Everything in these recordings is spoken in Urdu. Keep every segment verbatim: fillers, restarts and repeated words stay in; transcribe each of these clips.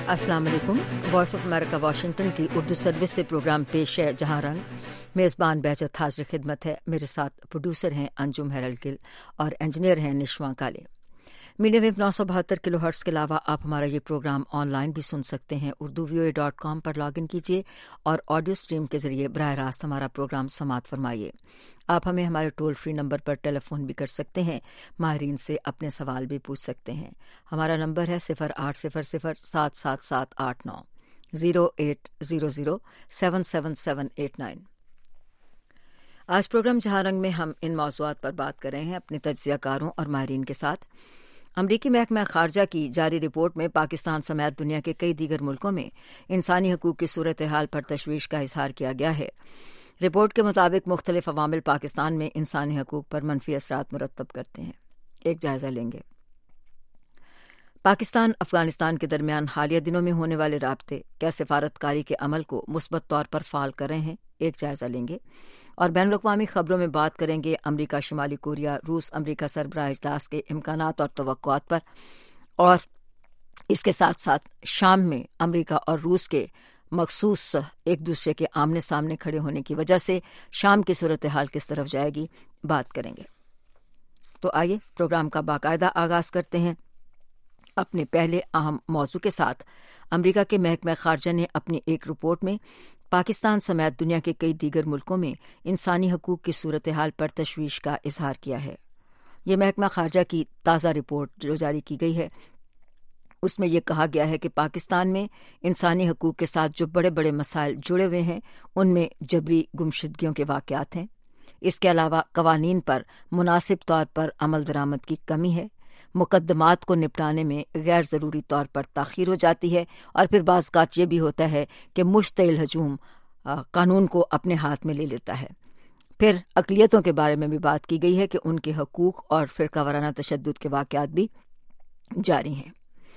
السلام علیکم۔ وائس آف امریکہ واشنگٹن کی اردو سروس سے پروگرام پیش ہے جہاں رنگ۔ میزبان بہجت حاضر خدمت ہے۔ میرے ساتھ پروڈیوسر ہیں انجم ہیرل گل اور انجینئر ہیں نشواں کالے۔ میڈیم ویو نو سو بہتر کلو ہرٹز کے علاوہ آپ ہمارا یہ پروگرام آن لائن بھی سن سکتے ہیں۔ Urdu V O A dot com پر لاگ ان کیجیے اور آڈیو اسٹریم کے ذریعے براہ راست ہمارا پروگرام سماعت فرمائیے۔ آپ ہمیں ہمارے ٹول فری نمبر پر ٹیلی فون بھی کر سکتے ہیں۔ ماہرین سے اپنے سوال بھی پوچھ سکتے ہیں۔ ہمارا نمبر ہے صفر آٹھ صفر صفر سات سات سات آٹھ نو zero eight zero zero seven seven seven eight nine. آج پروگرام جہاں رنگ میں ہم ان موضوعات پر بات کر رہے ہیں اپنے تجزیہ کاروں اور ماہرین کے ساتھ۔ امریکی محکمہ خارجہ کی جاری رپورٹ میں پاکستان سمیت دنیا کے کئی دیگر ملکوں میں انسانی حقوق کی صورتحال پر تشویش کا اظہار کیا گیا ہے۔ رپورٹ کے مطابق مختلف عوامل پاکستان میں انسانی حقوق پر منفی اثرات مرتب کرتے ہیں۔ ایک جائزہ لیں گے۔ پاکستان افغانستان کے درمیان حالیہ دنوں میں ہونے والے رابطے کیا سفارتکاری کے عمل کو مثبت طور پر فعال کر رہے ہیں، ایک جائزہ لیں گے۔ اور بین الاقوامی خبروں میں بات کریں گے امریکہ شمالی کوریا روس امریکہ سربراہ اجلاس کے امکانات اور توقعات پر، اور اس کے ساتھ ساتھ شام میں امریکہ اور روس کے مخصوص ایک دوسرے کے آمنے سامنے کھڑے ہونے کی وجہ سے شام کی صورتحال کس طرف جائے گی بات کریں گے۔ تو آئیے پروگرام کا باقاعدہ آغاز کرتے ہیں اپنے پہلے اہم موضوع کے ساتھ۔ امریکہ کے محکمہ خارجہ نے اپنی ایک رپورٹ میں پاکستان سمیت دنیا کے کئی دیگر ملکوں میں انسانی حقوق کی صورتحال پر تشویش کا اظہار کیا ہے۔ یہ محکمہ خارجہ کی تازہ رپورٹ جو جاری کی گئی ہے، اس میں یہ کہا گیا ہے کہ پاکستان میں انسانی حقوق کے ساتھ جو بڑے بڑے مسائل جڑے ہوئے ہیں ان میں جبری گمشدگیوں کے واقعات ہیں۔ اس کے علاوہ قوانین پر مناسب طور پر عمل درآمد کی کمی ہے، مقدمات کو نپٹانے میں غیر ضروری طور پر تاخیر ہو جاتی ہے، اور پھر بعض اوقات یہ بھی ہوتا ہے کہ مشتعل ہجوم قانون کو اپنے ہاتھ میں لے لیتا ہے۔ پھر اقلیتوں کے بارے میں بھی بات کی گئی ہے کہ ان کے حقوق اور فرقہ وارانہ تشدد کے واقعات بھی جاری ہیں۔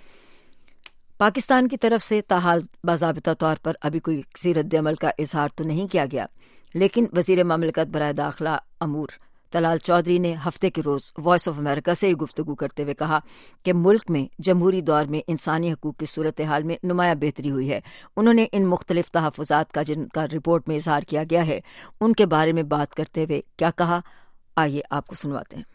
پاکستان کی طرف سے تاحال باضابطہ طور پر ابھی کوئی کسی رد عمل کا اظہار تو نہیں کیا گیا، لیکن وزیر مملکت برائے داخلہ امور طلال چودھری نے ہفتے کے روز وائس آف امریکہ سے گفتگو کرتے ہوئے کہا کہ ملک میں جمہوری دور میں انسانی حقوق کی صورتحال میں نمایاں بہتری ہوئی ہے۔ انہوں نے ان مختلف تحفظات کا جن کا رپورٹ میں اظہار کیا گیا ہے ان کے بارے میں بات کرتے ہوئے کیا کہا، آئیے آپ کو سنواتے ہیں۔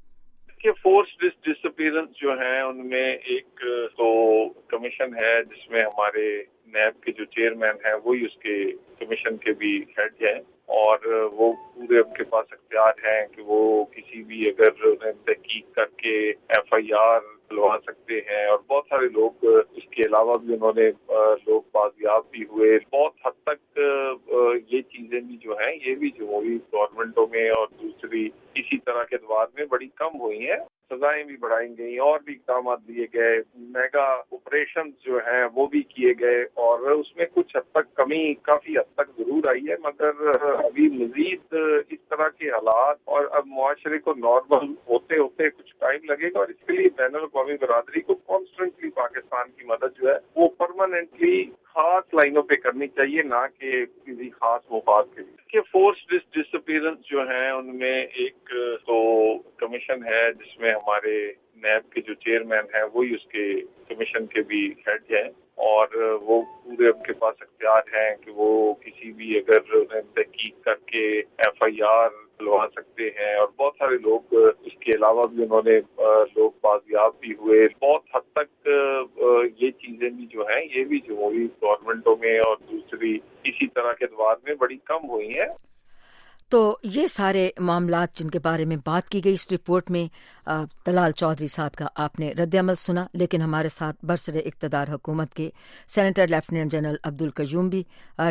کہ فورس ڈس اپیرنس جو ہیں ان میں ایک تو کمیشن ہے جس میں ہمارے نیب کے جو چیئرمین ہیں وہی اس کے کمیشن کے بھی ہیڈ ہیں، اور وہ پورے ان کے پاس اختیار ہیں کہ وہ کسی بھی اگر تحقیق کر کے ایف آئی آر لگوا سکتے ہیں، اور بہت سارے لوگ اس کے علاوہ بھی انہوں نے لوگ بازیاب بھی ہوئے۔ بہت حد تک یہ چیزیں بھی جو ہیں یہ بھی جمہوری گورنمنٹوں میں اور دوسری اسی طرح کے ادوار میں بڑی کم ہوئی ہیں۔ سزائیں بھی بڑھائی گئی اور بھی اقدامات لیے گئے، میگا آپریشن جو ہیں وہ بھی کیے گئے، اور اس میں کچھ حد تک کمی کافی حد تک ضرور آئی ہے، مگر ابھی مزید اس طرح کے حالات اور اب معاشرے کو نارمل ہوتے ہوتے کچھ ٹائم لگے گا، اور اس کے لیے بین الاقوامی برادری کو کانسٹنٹلی پاکستان کی مدد جو ہے وہ پرماننٹلی خاص لائنوں پہ کرنی چاہیے، نہ کہ کسی خاص مفاد کے لیے۔ کہ فورس ڈس اپیرنس جو ہیں ان میں ایک تو کمیشن ہے جس میں ہمارے نیب کے جو چیئرمین ہیں وہی اس کے کمیشن کے بھی ہیڈ ہیں، اور وہ پورے ان کے پاس اختیار ہیں کہ وہ کسی بھی اگر تحقیق کر کے ایف آئی آر لگوا سکتے ہیں، اور بہت سارے لوگ اس کے علاوہ بھی انہوں نے لوگ بازیاب بھی ہوئے۔ بہت حد تک یہ چیزیں بھی جو ہیں یہ بھی جمہوری گورنمنٹوں میں اور دوسری اسی طرح کے ادوار میں بڑی کم ہوئی ہیں۔ تو یہ سارے معاملات جن کے بارے میں بات کی گئی اس رپورٹ میں، طلال چودھری صاحب کا آپ نے رد عمل سنا، لیکن ہمارے ساتھ برسر اقتدار حکومت کے سینیٹر لیفٹیننٹ جنرل عبد القیوم بھی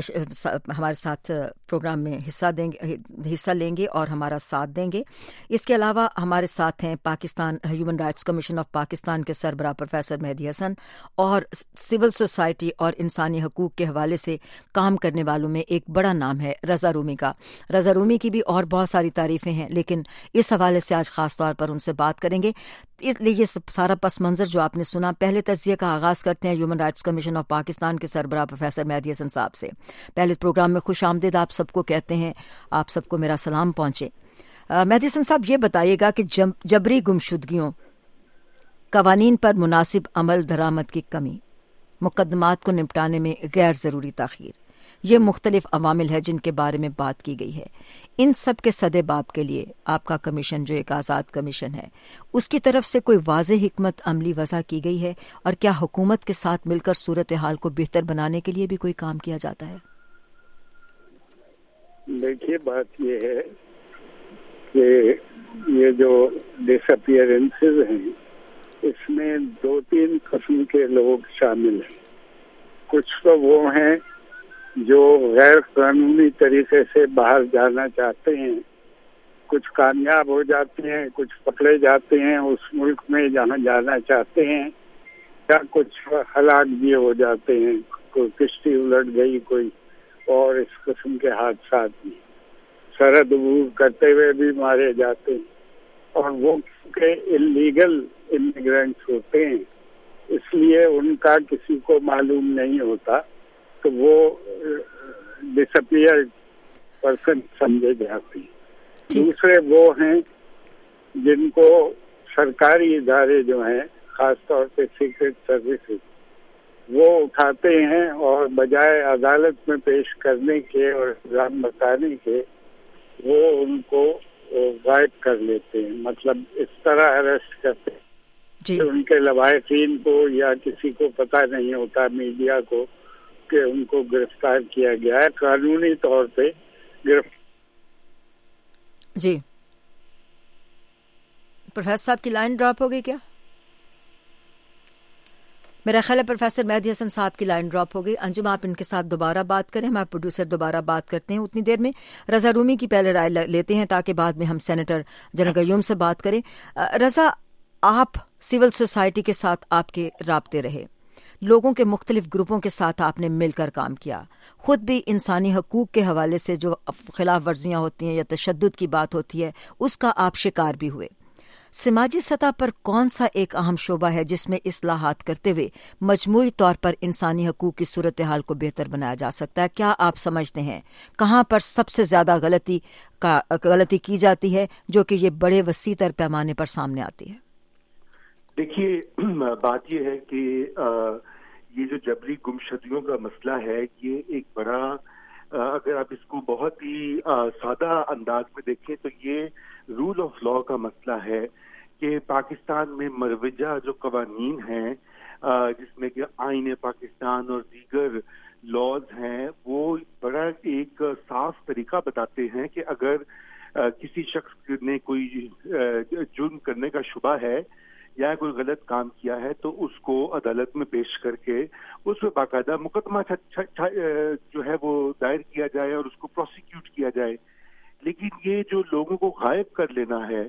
ہمارے ساتھ پروگرام میں حصہ دیں گے حصہ لیں گے اور ہمارا ساتھ دیں گے۔ اس کے علاوہ ہمارے ساتھ ہیں Pakistan human rights commission of Pakistan کے سربراہ پروفیسر مہدی حسن، اور سول سوسائٹی اور انسانی حقوق کے حوالے سے کام کرنے والوں میں ایک بڑا نام ہے رضا رومی کا۔ رضا رومی کی بھی اور بہت ساری تعریفیں ہیں، لیکن اس حوالے سے آج خاص طور پر ان سے بات کریں گے۔ اس لیے یہ سارا پس منظر جو آپ نے سنا، پہلے تجزیے کا آغاز کرتے ہیں human rights commission of Pakistan کے سربراہ پروفیسر مہدی حسن صاحب سے۔ پہلے پروگرام میں خوش آمدید آپ سب کو کہتے ہیں، آپ سب کو میرا سلام پہنچے۔ مہدی حسن صاحب یہ بتائیے گا کہ جبری گمشدگیوں، قوانین پر مناسب عمل درآمد کی کمی، مقدمات کو نپٹانے میں غیر ضروری تاخیر، یہ مختلف عوامل ہیں جن کے بارے میں بات کی گئی ہے۔ ان سب کے سدے باب کے لیے آپ کا کمیشن جو ایک آزاد کمیشن ہے، اس کی طرف سے کوئی واضح حکمت عملی وضع کی گئی ہے، اور کیا حکومت کے ساتھ مل کر صورتحال کو بہتر بنانے کے لیے بھی کوئی کام کیا جاتا ہے؟ دیکھیے، بات یہ ہے کہ یہ جو ڈس اپیئرنسز ہیں اس میں دو تین قسم کے لوگ شامل ہیں۔ کچھ تو وہ ہیں جو غیر قانونی طریقے سے باہر جانا چاہتے ہیں، کچھ کامیاب ہو جاتے ہیں، کچھ پکڑے جاتے ہیں اس ملک میں جہاں جانا چاہتے ہیں، یا کچھ ہلاک بھی ہو جاتے ہیں، کوئی کشتی الٹ گئی، کوئی اور اس قسم کے حادثات بھی، سرحد عبور کرتے ہوئے بھی مارے جاتے ہیں۔ اور وہ کیونکہ انلیگل امیگرینٹس ہوتے ہیں اس لیے ان کا کسی کو معلوم نہیں ہوتا، تو وہ ڈس اپیئرڈ پرسن سمجھے جاتے ہیں۔ دوسرے وہ ہیں جن کو سرکاری ادارے جو ہیں، خاص طور پہ سیکرٹ سروسز، وہ اٹھاتے ہیں اور بجائے عدالت میں پیش کرنے کے اور الزام بتانے کے وہ ان کو غائب کر لیتے ہیں، مطلب اس طرح اریسٹ کرتے ہیں کہ ان کے لواحقین کو یا کسی کو پتہ نہیں ہوتا، میڈیا کو، کہ ان کو گرفتار کیا گیا ہے، قانونی طور پہ گرفتار۔ جی پروفیسر صاحب کی لائن ڈراپ ہو گئی کیا؟ میرا خیال ہے پروفیسر مہدی حسن صاحب کی لائن ڈراپ ہو گئی۔ انجم، آپ ان کے ساتھ دوبارہ بات کریں، ہمارے پروڈیوسر دوبارہ بات کرتے ہیں اتنی دیر میں۔ رضا رومی کی پہلے رائے لیتے ہیں تاکہ بعد میں ہم سینیٹر جنرل قیوم سے بات کریں۔ رضا، آپ سول سوسائٹی کے ساتھ آپ کے رابطے رہے، لوگوں کے مختلف گروپوں کے ساتھ آپ نے مل کر کام کیا، خود بھی انسانی حقوق کے حوالے سے جو خلاف ورزیاں ہوتی ہیں یا تشدد کی بات ہوتی ہے اس کا آپ شکار بھی ہوئے۔ سماجی سطح پر کون سا ایک اہم شعبہ ہے جس میں اصلاحات کرتے ہوئے مجموعی طور پر انسانی حقوق کی صورتحال کو بہتر بنایا جا سکتا ہے؟ کیا آپ سمجھتے ہیں کہاں پر سب سے زیادہ غلطی کا غلطی کی جاتی ہے جو کہ یہ بڑے وسیع تر پیمانے پر سامنے آتی ہے؟ دیکھیے، بات یہ ہے کہ یہ جو جبری گمشدگیوں کا مسئلہ ہے، یہ ایک بڑا، اگر آپ اس کو بہت ہی سادہ انداز میں دیکھیں تو یہ رول آف لا کا مسئلہ ہے کہ پاکستان میں مروجہ جو قوانین ہیں، جس میں کہ آئین پاکستان اور دیگر لاز ہیں، وہ بڑا ایک صاف طریقہ بتاتے ہیں کہ اگر کسی شخص نے کوئی جرم کرنے کا شبہ ہے یا کوئی غلط کام کیا ہے تو اس کو عدالت میں پیش کر کے اس پہ باقاعدہ مقدمہ جو ہے وہ دائر کیا جائے اور اس کو پروسیکیوٹ کیا جائے۔ لیکن یہ جو لوگوں کو غائب کر لینا ہے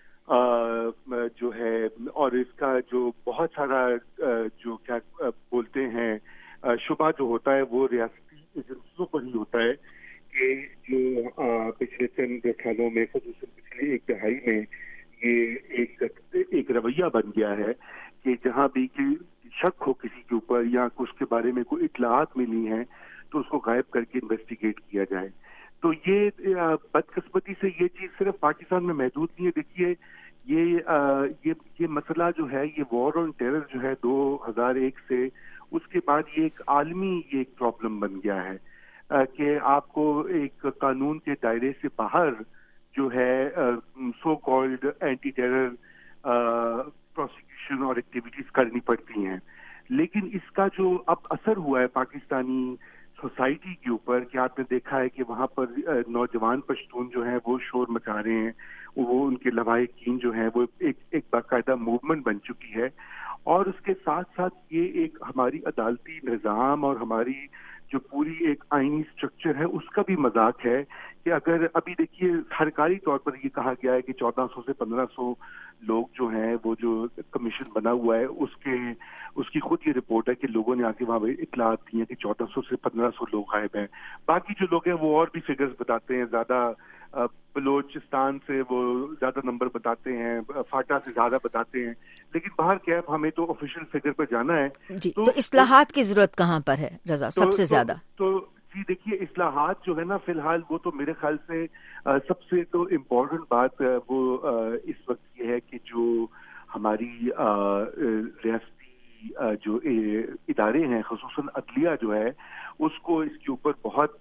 جو ہے، اور اس کا جو بہت سارا جو کیا بولتے ہیں شبہ جو ہوتا ہے وہ ریاستی ایجنسیوں پر ہی ہوتا ہے، کہ جو پچھلے چند سالوں میں، خصوصاً پچھلی ایک دہائی میں، یہ ایک ایک رویہ بن گیا ہے کہ جہاں بھی شک ہو کسی کے اوپر یا اس کے بارے میں کوئی اطلاعات ملی ہیں تو اس کو غائب کر کے انویسٹیگیٹ کیا جائے۔ تو یہ بدقسمتی سے یہ چیز صرف پاکستان میں محدود نہیں ہے۔ دیکھیے، یہ یہ یہ مسئلہ جو ہے، یہ وار آن ٹیرر جو ہے دو ہزار ایک سے، اس کے بعد یہ ایک عالمی یہ ایک پرابلم بن گیا ہے کہ آپ کو ایک قانون کے دائرے سے باہر جو ہے so called anti terror prosecution اور ایکٹیویٹیز کرنی پڑتی ہیں۔ لیکن اس کا جو اب اثر ہوا ہے پاکستانی سوسائٹی کے اوپر، کہ آپ نے دیکھا ہے کہ وہاں پر نوجوان پشتون جو ہیں وہ شور مچا رہے ہیں، وہ ان کے لواحقین جو ہیں وہ ایک ایک باقاعدہ موومنٹ بن چکی ہے، اور اس کے ساتھ ساتھ یہ ایک ہماری عدالتی نظام اور ہماری جو پوری ایک آئینی سٹرکچر ہے اس کا بھی مذاق ہے کہ اگر ابھی دیکھیے سرکاری طور پر یہ کہا گیا ہے کہ چودہ سو سے پندرہ سو لوگ جو ہیں، وہ جو کمیشن بنا ہوا ہے اس کے اس کی خود یہ رپورٹ ہے کہ لوگوں نے آ کے وہاں اطلاعات دی ہیں کہ چودہ سو سے پندرہ سو لوگ غائب ہیں۔ باقی جو لوگ ہیں وہ اور بھی فگرز بتاتے ہیں، زیادہ بلوچستان سے وہ زیادہ نمبر بتاتے ہیں، فاٹا سے زیادہ بتاتے ہیں، لیکن باہر کیا ہے، ہمیں تو آفیشیل فگر پر جانا ہے۔ جی، تو اصلاحات کی ضرورت کہاں پر ہے رضا سب سے زیادہ؟ تو جی دیکھیے، اصلاحات جو ہے نا، فی الحال وہ تو میرے خیال سے سب سے تو امپورٹنٹ بات وہ اس وقت یہ ہے کہ جو ہماری ریاستی کی جو ادارے ہیں خصوصاً عدلیہ جو ہے اس کو اس کے اوپر بہت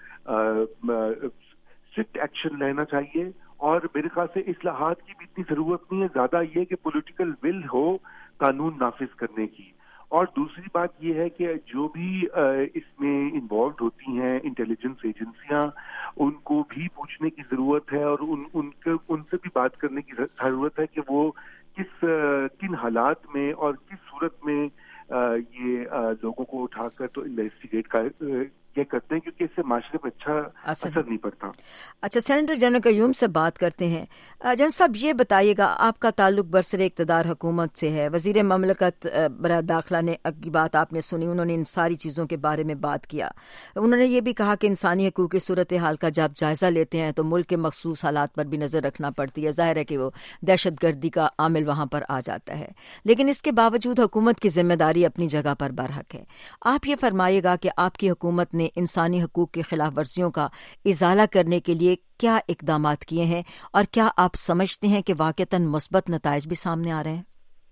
اسٹرکٹ ایکشن لینا چاہیے. اور میرے خیال سے اصلاحات کی بھی اتنی ضرورت نہیں ہے, زیادہ یہ کہ پولیٹیکل ول ہو قانون نافذ کرنے کی. اور دوسری بات یہ ہے کہ جو بھی اس میں انوالوڈ ہوتی ہیں انٹیلیجنس ایجنسیاں, ان کو بھی پوچھنے کی ضرورت ہے اور ان ان کے ان سے بھی بات کرنے کی ضرورت ہے کہ وہ کس کن حالات میں اور کس صورت میں یہ لوگوں کو اٹھا کر تو انویسٹیگیٹ کر یہ کرتے ہیں, کیونکہ اس سے معاشرے پر اچھا اثر نہیں پڑتا. اچھا, سینیٹر جنرل قیوم سے بات کرتے ہیں. جنرل صاحب یہ بتائیے گا, آپ کا تعلق برسر اقتدار حکومت سے ہے, وزیر مملکت برائے داخلہ نے کی بات آپ نے سنی, انہوں نے ان ساری چیزوں کے بارے میں بات کیا. انہوں نے یہ بھی کہا کہ انسانی حقوق کی صورتحال کا جب جائزہ لیتے ہیں تو ملک کے مخصوص حالات پر بھی نظر رکھنا پڑتی ہے. ظاہر ہے کہ وہ دہشت گردی کا عامل وہاں پر آ جاتا ہے, لیکن اس کے باوجود حکومت کی ذمہ داری اپنی جگہ پر برحق ہے. آپ یہ فرمائیے گا کہ آپ کی حکومت نے انسانی حقوق کی خلاف ورزیوں کا ازالہ کرنے کے لیے کیا اقدامات کیے ہیں, اور کیا آپ سمجھتے ہیں کہ واقعتاً مثبت نتائج بھی سامنے آ رہے ہیں؟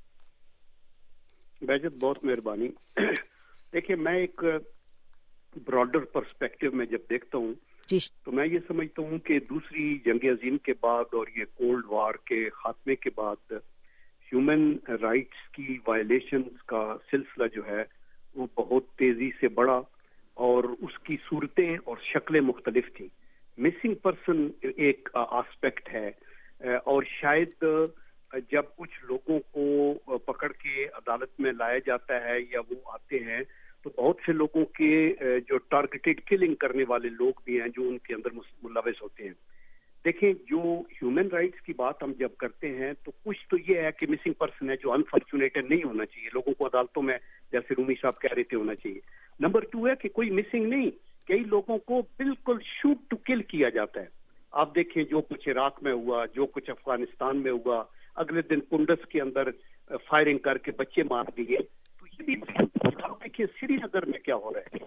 بہجت بہت مہربانی. دیکھیے, میں ایک براڈر پرسپیکٹو میں جب دیکھتا ہوں تو میں یہ سمجھتا ہوں کہ دوسری جنگ عظیم کے بعد اور یہ کولڈ وار کے خاتمے کے بعد ہیومن رائٹس کی وائلیشنز کا سلسلہ جو ہے وہ بہت تیزی سے بڑھا, اور اس کی صورتیں اور شکلیں مختلف تھیں. مسنگ پرسن ایک آسپیکٹ ہے, اور شاید جب کچھ لوگوں کو پکڑ کے عدالت میں لایا جاتا ہے یا وہ آتے ہیں تو بہت سے لوگوں کے جو ٹارگیٹڈ کلنگ کرنے والے لوگ بھی ہیں جو ان کے اندر ملوث ہوتے ہیں. دیکھیں, جو ہیومن رائٹس کی بات ہم جب کرتے ہیں تو کچھ تو یہ ہے کہ مسنگ پرسن ہے جو انفارچونیٹڈ نہیں ہونا چاہیے, لوگوں کو عدالتوں میں جیسے رومی صاحب کہہ رہے تھے ہونا چاہیے. نمبر ٹو ہے کہ کوئی مسنگ نہیں, کئی لوگوں کو بالکل شوٹ ٹو کل کیا جاتا ہے. آپ دیکھیں جو کچھ عراق میں ہوا, جو کچھ افغانستان میں ہوا, اگلے دن کنڈس کے اندر فائرنگ کر کے بچے مار دیے. تو یہ بھی دیکھیے سری نگر میں کیا ہو رہا ہے.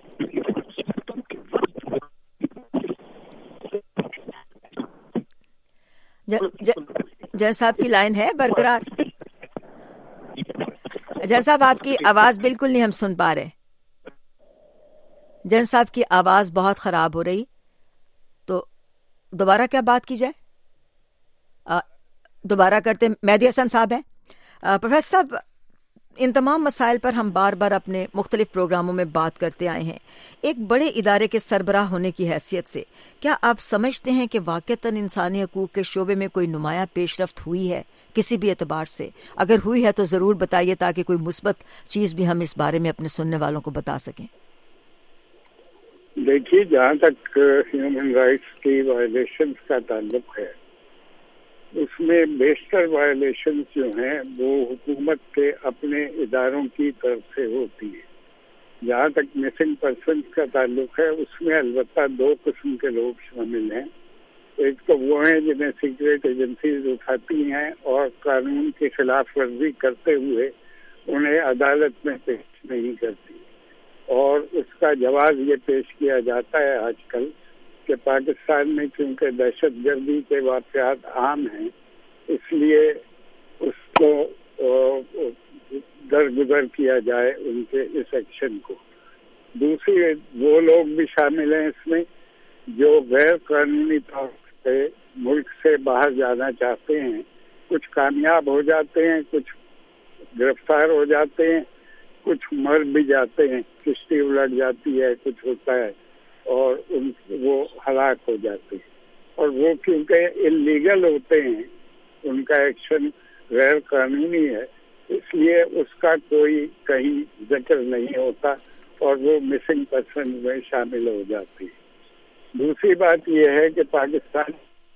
جن صاحب کی لائن ہے برقرار؟ جن صاحب آپ کی آواز بالکل نہیں ہم سن پا رہے. جن صاحب کی آواز بہت خراب ہو رہی, تو دوبارہ کیا بات کی جائے؟ آ, دوبارہ کرتے. مہدی حسن صاحب ہیں. پروفیسر صاحب, ان تمام مسائل پر ہم بار بار اپنے مختلف پروگراموں میں بات کرتے آئے ہیں. ایک بڑے ادارے کے سربراہ ہونے کی حیثیت سے کیا آپ سمجھتے ہیں کہ واقعتاً انسانی حقوق کے شعبے میں کوئی نمایاں پیش رفت ہوئی ہے کسی بھی اعتبار سے؟ اگر ہوئی ہے تو ضرور بتائیے تاکہ کوئی مثبت چیز بھی ہم اس بارے میں اپنے سننے والوں کو بتا سکیں. دیکھیے, جہاں تک ہیومن رائٹس کی وائلیشنز کا تعلق ہے, اس میں بیشتر وائلیشنز جو ہیں وہ حکومت کے اپنے اداروں کی طرف سے ہوتی ہیں. جہاں تک مسنگ پرسنز کا تعلق ہے, اس میں البتہ دو قسم کے لوگ شامل ہیں. ایک تو وہ ہیں جنہیں سیکریٹ ایجنسیز اٹھاتی ہیں اور قانون کی خلاف ورزی کرتے ہوئے انہیں عدالت میں پیش نہیں کرتی, اور اس کا جواز یہ پیش کیا جاتا ہے آج کل کہ پاکستان میں چونکہ دہشت گردی کے واقعات عام ہیں, اس لیے اس کو درگزر کیا جائے ان کے اس ایکشن کو. دوسری وہ لوگ بھی شامل ہیں اس میں جو غیر قانونی طور سے ملک سے باہر جانا چاہتے ہیں. کچھ کامیاب ہو جاتے ہیں, کچھ گرفتار ہو جاتے ہیں, کچھ مر بھی جاتے ہیں, کشتی الٹ جاتی ہے, کچھ ہوتا ہے اور ان وہ ہلاک ہو جاتے ہیں. اور وہ کیونکہ انلیگل ہوتے ہیں, ان کا ایکشن غیر قانونی ہے, اس لیے اس کا کوئی کہیں ذکر نہیں ہوتا اور وہ مسنگ پرسن میں شامل ہو جاتی ہے. دوسری بات یہ ہے کہ پاکستان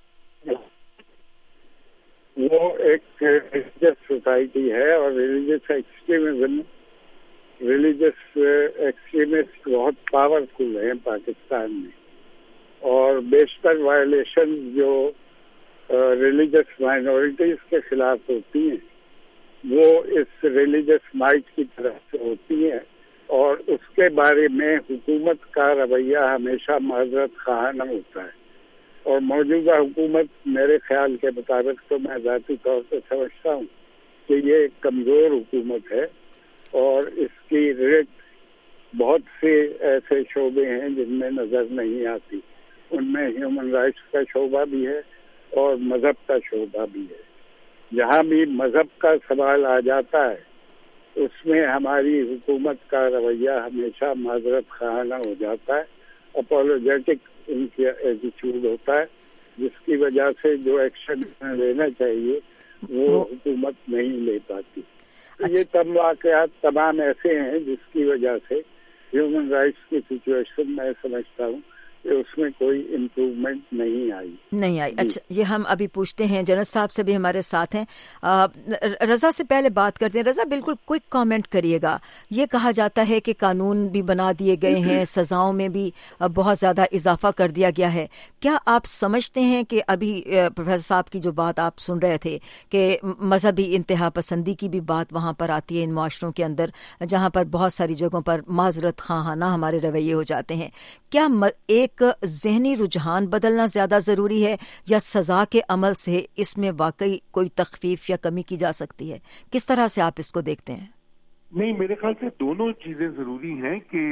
وہ ایک ریلیجس سوسائٹی ہے اور ریلیجس ایکسٹریمزم ریلیجس ایکسٹریمسٹ بہت پاورفل ہیں پاکستان میں, اور بیشتر وائلیشن جو ریلیجس مائنورٹیز کے خلاف ہوتی ہیں وہ اس ریلیجس مائٹ کی طرف سے ہوتی ہیں, اور اس کے بارے میں حکومت کا رویہ ہمیشہ معذرت خواہانہ ہوتا ہے. اور موجودہ حکومت میرے خیال کے مطابق تو میں ذاتی طور پہ سمجھتا ہوں کہ یہ ایک کمزور حکومت ہے, اور اس کی ریٹ بہت سے ایسے شعبے ہیں جن میں نظر نہیں آتی. ان میں ہیومن رائٹس کا شعبہ بھی ہے اور مذہب کا شعبہ بھی ہے. جہاں بھی مذہب کا سوال آ جاتا ہے اس میں ہماری حکومت کا رویہ ہمیشہ معذرت خواہانہ ہو جاتا ہے, اپولوجیٹک ان کی ایٹیچیوڈ ہوتا ہے, جس کی وجہ سے جو ایکشن لینا چاہیے وہ حکومت نہیں لے پاتی. تو یہ تمام واقعات تمام ایسے ہیں جس کی وجہ سے ہیومن رائٹس کی سچویشن میں سمجھتا ہوں کہ اس میں کوئی امپروومنٹ نہیں آئی نہیں آئی اچھا, یہ ہم ابھی پوچھتے ہیں. جنرل صاحب سے بھی ہمارے ساتھ ہیں. رضا سے پہلے بات کرتے ہیں. رضا, بالکل کوئک کامنٹ کریے گا. یہ کہا جاتا ہے کہ قانون بھی بنا دیے گئے ہیں, سزاؤں میں بھی بہت زیادہ اضافہ کر دیا گیا ہے. کیا آپ سمجھتے ہیں کہ ابھی پروفیسر صاحب کی جو بات آپ سن رہے تھے کہ مذہبی انتہا پسندی کی بھی بات وہاں پر آتی ہے ان معاشروں کے اندر, جہاں پر بہت ساری جگہوں پر معذرت خواہانہ ہمارے رویے ہو جاتے ہیں, کیا ایک ذہنی رجحان بدلنا زیادہ ضروری ہے یا سزا کے عمل سے اس میں واقعی کوئی تخفیف یا کمی کی جا سکتی ہے؟ کس طرح سے آپ اس کو دیکھتے ہیں؟ نہیں, میرے خیال سے دونوں چیزیں ضروری ہیں کہ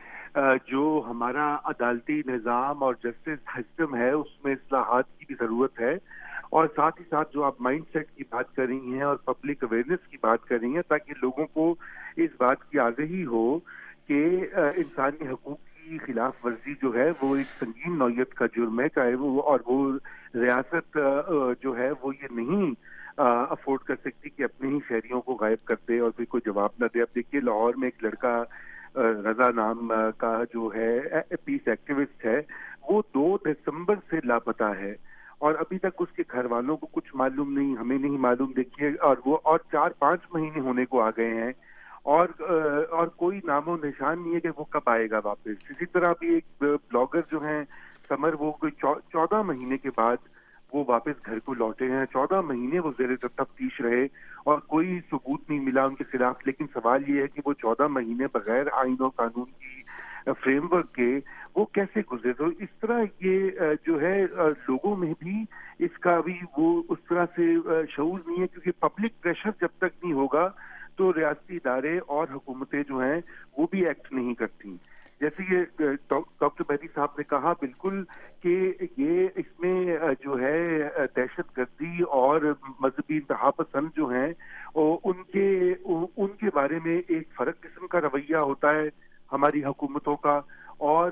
جو ہمارا عدالتی نظام اور جسٹس سسٹم ہے اس میں اصلاحات کی بھی ضرورت ہے, اور ساتھ ہی ساتھ جو آپ مائنڈ سیٹ کی بات کر رہی ہیں اور پبلک اویئرنیس کی بات کر رہی ہیں, تاکہ لوگوں کو اس بات کی آگہی ہو کہ انسانی حقوق کی خلاف ورزی جو ہے وہ ایک سنگین نوعیت کا جرم ہے, چاہے وہ اور وہ ریاست جو ہے وہ یہ نہیں افورڈ کر سکتی کہ اپنے ہی شہریوں کو غائب کر دے اور پھر کوئی جواب نہ دے. اب دیکھیے لاہور میں ایک لڑکا رضا نام کا جو ہے پیس ایکٹیوسٹ ہے, وہ دو دسمبر سے لاپتہ ہے اور ابھی تک اس کے گھر والوں کو کچھ معلوم نہیں, ہمیں نہیں معلوم. دیکھیے, اور وہ اور چار پانچ مہینے ہونے کو آ گئے ہیں اور اور کوئی نام و نشان نہیں ہے کہ وہ کب آئے گا واپس. اسی طرح بھی ایک بلاگر جو ہیں سمر, وہ کوئی چودہ مہینے کے بعد وہ واپس گھر کو لوٹے ہیں. چودہ مہینے وہ زیر تفتیش رہے اور کوئی ثبوت نہیں ملا ان کے خلاف. لیکن سوال یہ ہے کہ وہ چودہ مہینے بغیر آئین و قانون کی فریم ورک کے وہ کیسے گزرے. تو اس طرح یہ جو ہے لوگوں میں بھی اس کا بھی وہ اس طرح سے شعور نہیں ہے, کیونکہ پبلک پریشر جب تک نہیں ہوگا تو ریاستی ادارے اور حکومتیں جو ہیں وہ بھی ایکٹ نہیں کرتی. جیسے یہ ڈاکٹر مہدی صاحب نے کہا بالکل کہ یہ اس میں جو ہے دہشت گردی اور مذہبی انتہا پسند جو ہیں ان کے ان کے بارے میں ایک فرق قسم کا رویہ ہوتا ہے ہماری حکومتوں کا, اور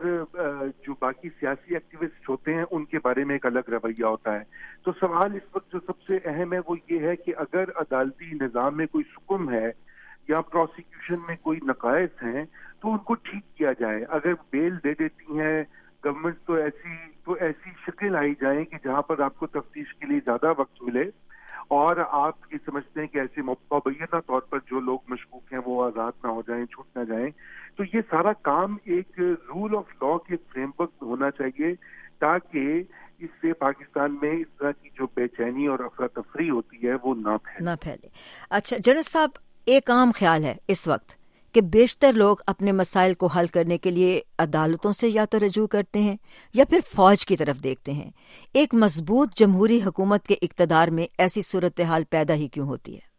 جو باقی سیاسی ایکٹیوسٹ ہوتے ہیں ان کے بارے میں ایک الگ رویہ ہوتا ہے. تو سوال اس وقت جو سب سے اہم ہے وہ یہ ہے کہ اگر عدالتی نظام میں کوئی سکم ہے یا پروسیکیوشن میں کوئی نقائص ہیں تو ان کو ٹھیک کیا جائے. اگر بیل دے دیتی ہیں گورنمنٹ تو ایسی تو ایسی شکل لائی جائیں کہ جہاں پر آپ کو تفتیش کے لیے زیادہ وقت ملے اور آپ یہ سمجھتے ہیں کہ ایسے مبینہ طور پر جو لوگ مشکوک ہیں وہ آزاد نہ ہو جائیں, چھوٹ نہ جائیں. تو یہ سارا کام ایک رول آف لا کے فریم ورک میں ہونا چاہیے تاکہ اس سے پاکستان میں اس طرح کی جو بے چینی اور افراتفری ہوتی ہے وہ نہ پھیلے نہ پھیلے اچھا جنرل صاحب, ایک عام خیال ہے اس وقت کہ بیشتر لوگ اپنے مسائل کو حل کرنے کے لیے عدالتوں سے یا تو رجوع کرتے ہیں یا پھر فوج کی طرف دیکھتے ہیں. ایک مضبوط جمہوری حکومت کے اقتدار میں ایسی صورتحال پیدا ہی کیوں ہوتی ہے؟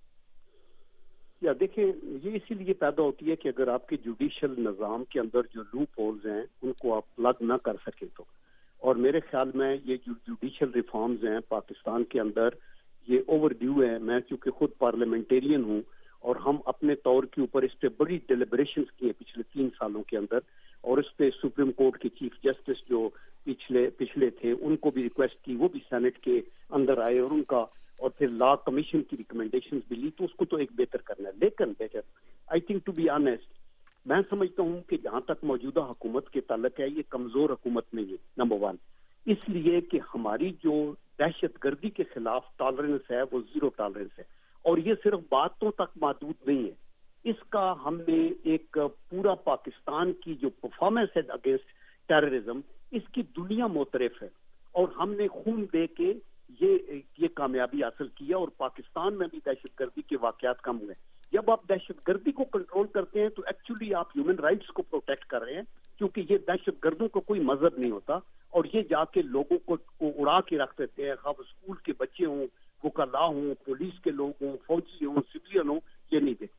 یا دیکھیں, یہ اسی لیے پیدا ہوتی ہے کہ اگر آپ کے جوڈیشل نظام کے اندر جو لوپ ہولز ہیں ان کو آپ پلگ نہ کر سکیں تو, اور میرے خیال میں یہ جو جوڈیشل ریفارمز ہیں پاکستان کے اندر یہ اوور ڈیو ہے. میں چونکہ خود پارلیمنٹیرین ہوں اور ہم اپنے طور کے اوپر اس پہ بڑی ڈیلیبریشنز کی ہیں پچھلے تین سالوں کے اندر, اور اس پہ سپریم کورٹ کے چیف جسٹس جو پچھلے پچھلے تھے ان کو بھی ریکویسٹ کی, وہ بھی سینٹ کے اندر آئے اور ان کا اور پھر لا کمیشن کی ریکمنڈیشنز بھی لی, تو اس کو تو ایک بہتر کرنا ہے. لیکن بہتر I think to be honest میں سمجھتا ہوں کہ جہاں تک موجودہ حکومت کے تعلق ہے یہ کمزور حکومت نہیں ہے. نمبر ون اس لیے کہ ہماری جو دہشت گردی کے خلاف ٹالرنس ہے وہ زیرو ٹالرنس ہے, اور یہ صرف باتوں تک محدود نہیں ہے. اس کا ہم نے ایک پورا پاکستان کی جو پرفارمنس ہے اگینسٹ ٹیررزم اس کی دنیا معترف ہے, اور ہم نے خون دے کے یہ یہ کامیابی حاصل کیا, اور پاکستان میں بھی دہشت گردی کے واقعات کم ہوئے. جب آپ دہشت گردی کو کنٹرول کرتے ہیں تو ایکچولی آپ ہیومن رائٹس کو پروٹیکٹ کر رہے ہیں, کیونکہ یہ دہشت گردوں کو کوئی مذہب نہیں ہوتا اور یہ جا کے لوگوں کو, کو اڑا کے رکھ دیتے ہیں. خواہ اسکول کے بچے ہوں, وکلاء ہوں, پولیس کے لوگ ہوں, فوجی ہوں, سویلین ہوں, یہ نہیں دیکھتے.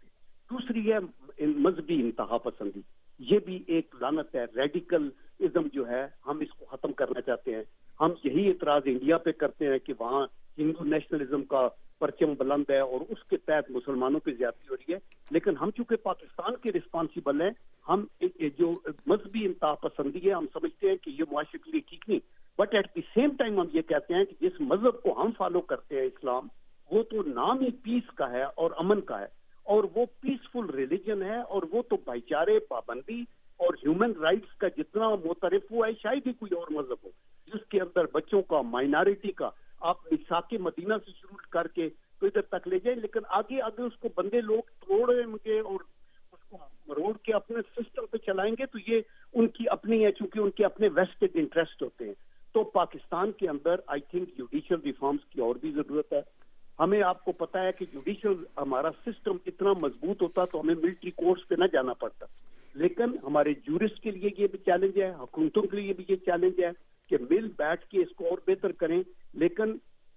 دوسری ہے مذہبی انتہا پسندی، یہ بھی ایک لعنت ہے. ریڈیکل ازم جو ہے ہم اس کو ختم کرنا چاہتے ہیں. ہم یہی اعتراض انڈیا پہ کرتے ہیں کہ وہاں ہندو نیشنلزم کا پرچم بلند ہے اور اس کے تحت مسلمانوں پہ زیادتی ہو رہی ہے. لیکن ہم چونکہ پاکستان کے رسپانسیبل ہیں، ہم جو مذہبی انتہا پسندی ہے ہم سمجھتے ہیں کہ یہ معاشرے کے لیے ٹھیک نہیں. But at the same time ہم یہ کہتے ہیں کہ جس مذہب کو ہم فالو کرتے ہیں اسلام، وہ تو نام ہی پیس کا ہے اور امن کا ہے، اور وہ پیسفل ریلیجن ہے، اور وہ تو بھائی چارے، پابندی اور ہیومن رائٹس کا جتنا معترف ہوا ہے شاید ہی کوئی اور مذہب ہو جس کے اندر بچوں کا، مائنارٹی کا، آپ میثاق مدینہ سے شروع کر کے تو ادھر تک لے جائیں. لیکن آگے آگے اس کو بندے لوگ توڑیں گے اور اس کو مروڑ کے اپنے سسٹم پہ چلائیں گے، تو یہ ان کی اپنی ہے، چونکہ ان کے اپنے ویسٹڈ انٹرسٹ ہوتے ہیں. تو پاکستان کے اندر آئی تھنک جوڈیشل ریفارمز کی اور بھی ضرورت ہے. ہمیں آپ کو پتا ہے کہ جوڈیشل ہمارا سسٹم اتنا مضبوط ہوتا تو ہمیں ملٹری کورٹس پہ نہ جانا پڑتا، لیکن ہمارے جورسٹ کے لیے یہ بھی چیلنج ہے، حکومتوں کے لیے بھی یہ چیلنج ہے کہ مل بیٹھ کے اس کو اور بہتر کریں. لیکن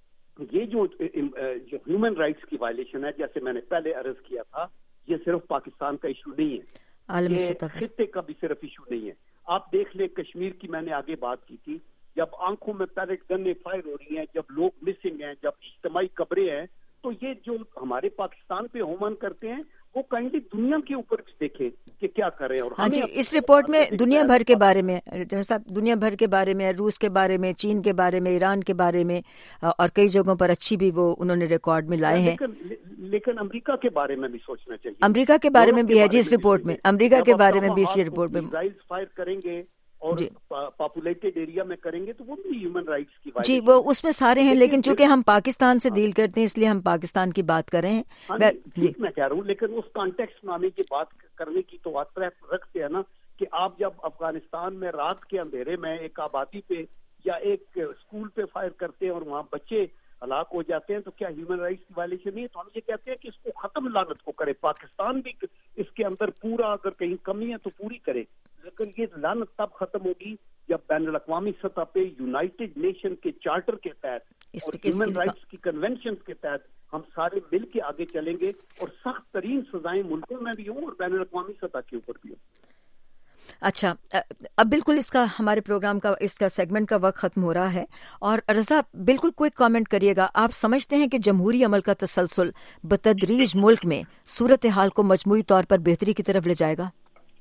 یہ جو ہیومن رائٹس کی وائلیشن ہے، جیسے میں نے پہلے عرض کیا تھا، یہ صرف پاکستان کا ایشو نہیں ہے، یہ خطے کا بھی صرف ایشو نہیں ہے. آپ دیکھ لیں کشمیر کی میں نے آگے بات کی تھی، جب آنکھوں میں پیلٹ گنیں فائر ہو رہی ہیں، جب لوگ مسنگ ہیں، جب اجتماعی قبریں ہیں، تو یہ جو ہمارے پاکستان پہ ہومن کرتے ہیں وہ کائنڈلی دنیا کے اوپر بھی دیکھیں کہ کیا کریں. اور ہاں جی، اس رپورٹ میں دنیا بھر کے بارے میں جیسا دنیا بھر کے بارے میں، روس کے بارے میں، چین کے بارے میں، ایران کے بارے میں، اور کئی جگہوں پر اچھی بھی وہ انہوں نے ریکارڈ میں لائے ہیں. لیکن امریکہ کے بارے میں بھی سوچنا چاہیے. امریکہ کے بارے میں بھی ہے جی اس رپورٹ میں، امریکہ کے بارے میں بھی اس رپورٹ میں میزائلز فائر کریں گے اور پاپولیٹڈ ایریا میں کریں گے تو وہ بھی ہیومن رائٹس کی جی وہ اس میں سارے ہیں. لیکن چونکہ ہم پاکستان سے ڈیل کرتے ہیں اس لیے ہم پاکستان کی بات کر رہے ہیں. جی میں کہہ رہا ہوں، لیکن اس کانٹیکسٹ میں ہمیں یہ بات کرنے کی تو بات رکھتے ہیں نا کہ آپ جب افغانستان میں رات کے اندھیرے میں ایک آبادی پہ یا ایک اسکول پہ فائر کرتے ہیں اور وہاں بچے ہلاک ہو جاتے ہیں تو کیا ہیومن رائٹس کی وائلیشن نہیں ہے؟ تو ہم یہ کہتے ہیں کہ اس کو ختم لعنت کو کرے. پاکستان بھی اس کے اندر پورا اگر کہیں کمی ہے تو پوری کرے، لیکن یہ لعنت تب ختم ہوگی جب بین الاقوامی سطح پہ یونائٹڈ نیشن کے چارٹر کے تحت اور ہیومن رائٹس کی کنونشن کے تحت ہم سارے مل کے آگے چلیں گے اور سخت ترین سزائیں ملکوں میں بھی ہوں اور بین الاقوامی سطح کے اوپر بھی ہوں. اچھا، اب بالکل اس کا ہمارے پروگرام کا اس کا سیگمنٹ کا وقت ختم ہو رہا ہے، اور رضا بالکل کوئک کامنٹ کریے گا. آپ سمجھتے ہیں کہ جمہوری عمل کا تسلسل بتدریج ملک میں صورتحال کو مجموعی طور پر بہتری کی طرف لے جائے گا؟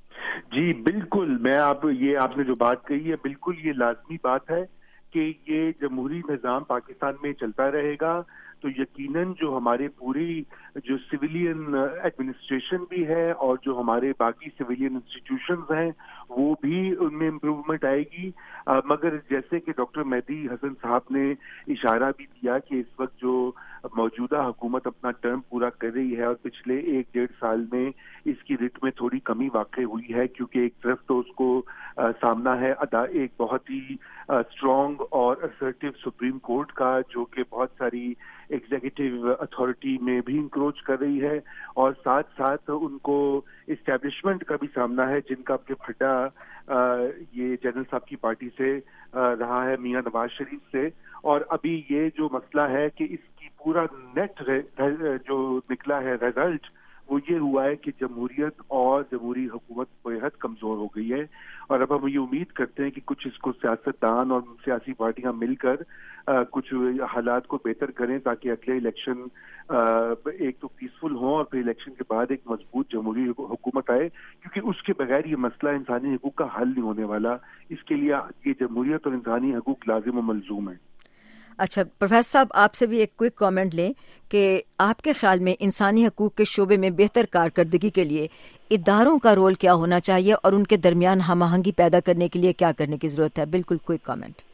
جی بالکل، میں آپ یہ آپ نے جو بات کہی ہے بالکل یہ لازمی بات ہے کہ یہ جمہوری نظام پاکستان میں چلتا رہے گا تو یقیناً جو ہمارے پوری جو سویلین ایڈمنسٹریشن بھی ہے اور جو ہمارے باقی سویلین انسٹیٹیوشنز ہیں وہ بھی ان میں امپروومنٹ آئے گی. مگر جیسے کہ ڈاکٹر مہدی حسن صاحب نے اشارہ بھی دیا کہ اس وقت جو موجودہ حکومت اپنا ٹرم پورا کر رہی ہے اور پچھلے ایک ڈیڑھ سال میں اس کی ریٹ میں تھوڑی کمی واقع ہوئی ہے، کیونکہ ایک طرف تو اس کو سامنا ہے ادا ایک بہت ہی اسٹرانگ اور اسرٹیو سپریم کورٹ کا جو کہ بہت ساری ایگزیکٹو اتھارٹی میں بھی انکروچ کر رہی ہے، اور ساتھ ساتھ ان کو اسٹیبلشمنٹ کا بھی سامنا ہے جن کا کہ پھڈا یہ جنرل صاحب کی پارٹی سے رہا ہے، میاں نواز شریف سے. اور ابھی یہ جو مسئلہ ہے کہ اس کی پورا نیٹ جو نکلا ہے ریزلٹ وہ یہ ہوا ہے کہ جمہوریت اور جمہوری حکومت بےحد کمزور ہو گئی ہے. اور اب ہم یہ امید کرتے ہیں کہ کچھ اس کو سیاستدان اور سیاسی پارٹیاں مل کر کچھ حالات کو بہتر کریں تاکہ اگلے الیکشن ایک تو پیسفل ہوں اور پھر الیکشن کے بعد ایک مضبوط جمہوری حکومت آئے، کیونکہ اس کے بغیر یہ مسئلہ انسانی حقوق کا حل نہیں ہونے والا. اس کے لیے یہ جمہوریت اور انسانی حقوق لازم و ملزوم ہے. اچھا پروفیسر صاحب، آپ سے بھی ایک کوئک کامنٹ لیں کہ آپ کے خیال میں انسانی حقوق کے شعبے میں بہتر کارکردگی کے لیے اداروں کا رول کیا ہونا چاہیے اور ان کے درمیان ہم آہنگی پیدا کرنے کے لیے کیا کرنے کی ضرورت ہے؟ بالکل کوئک کامنٹ.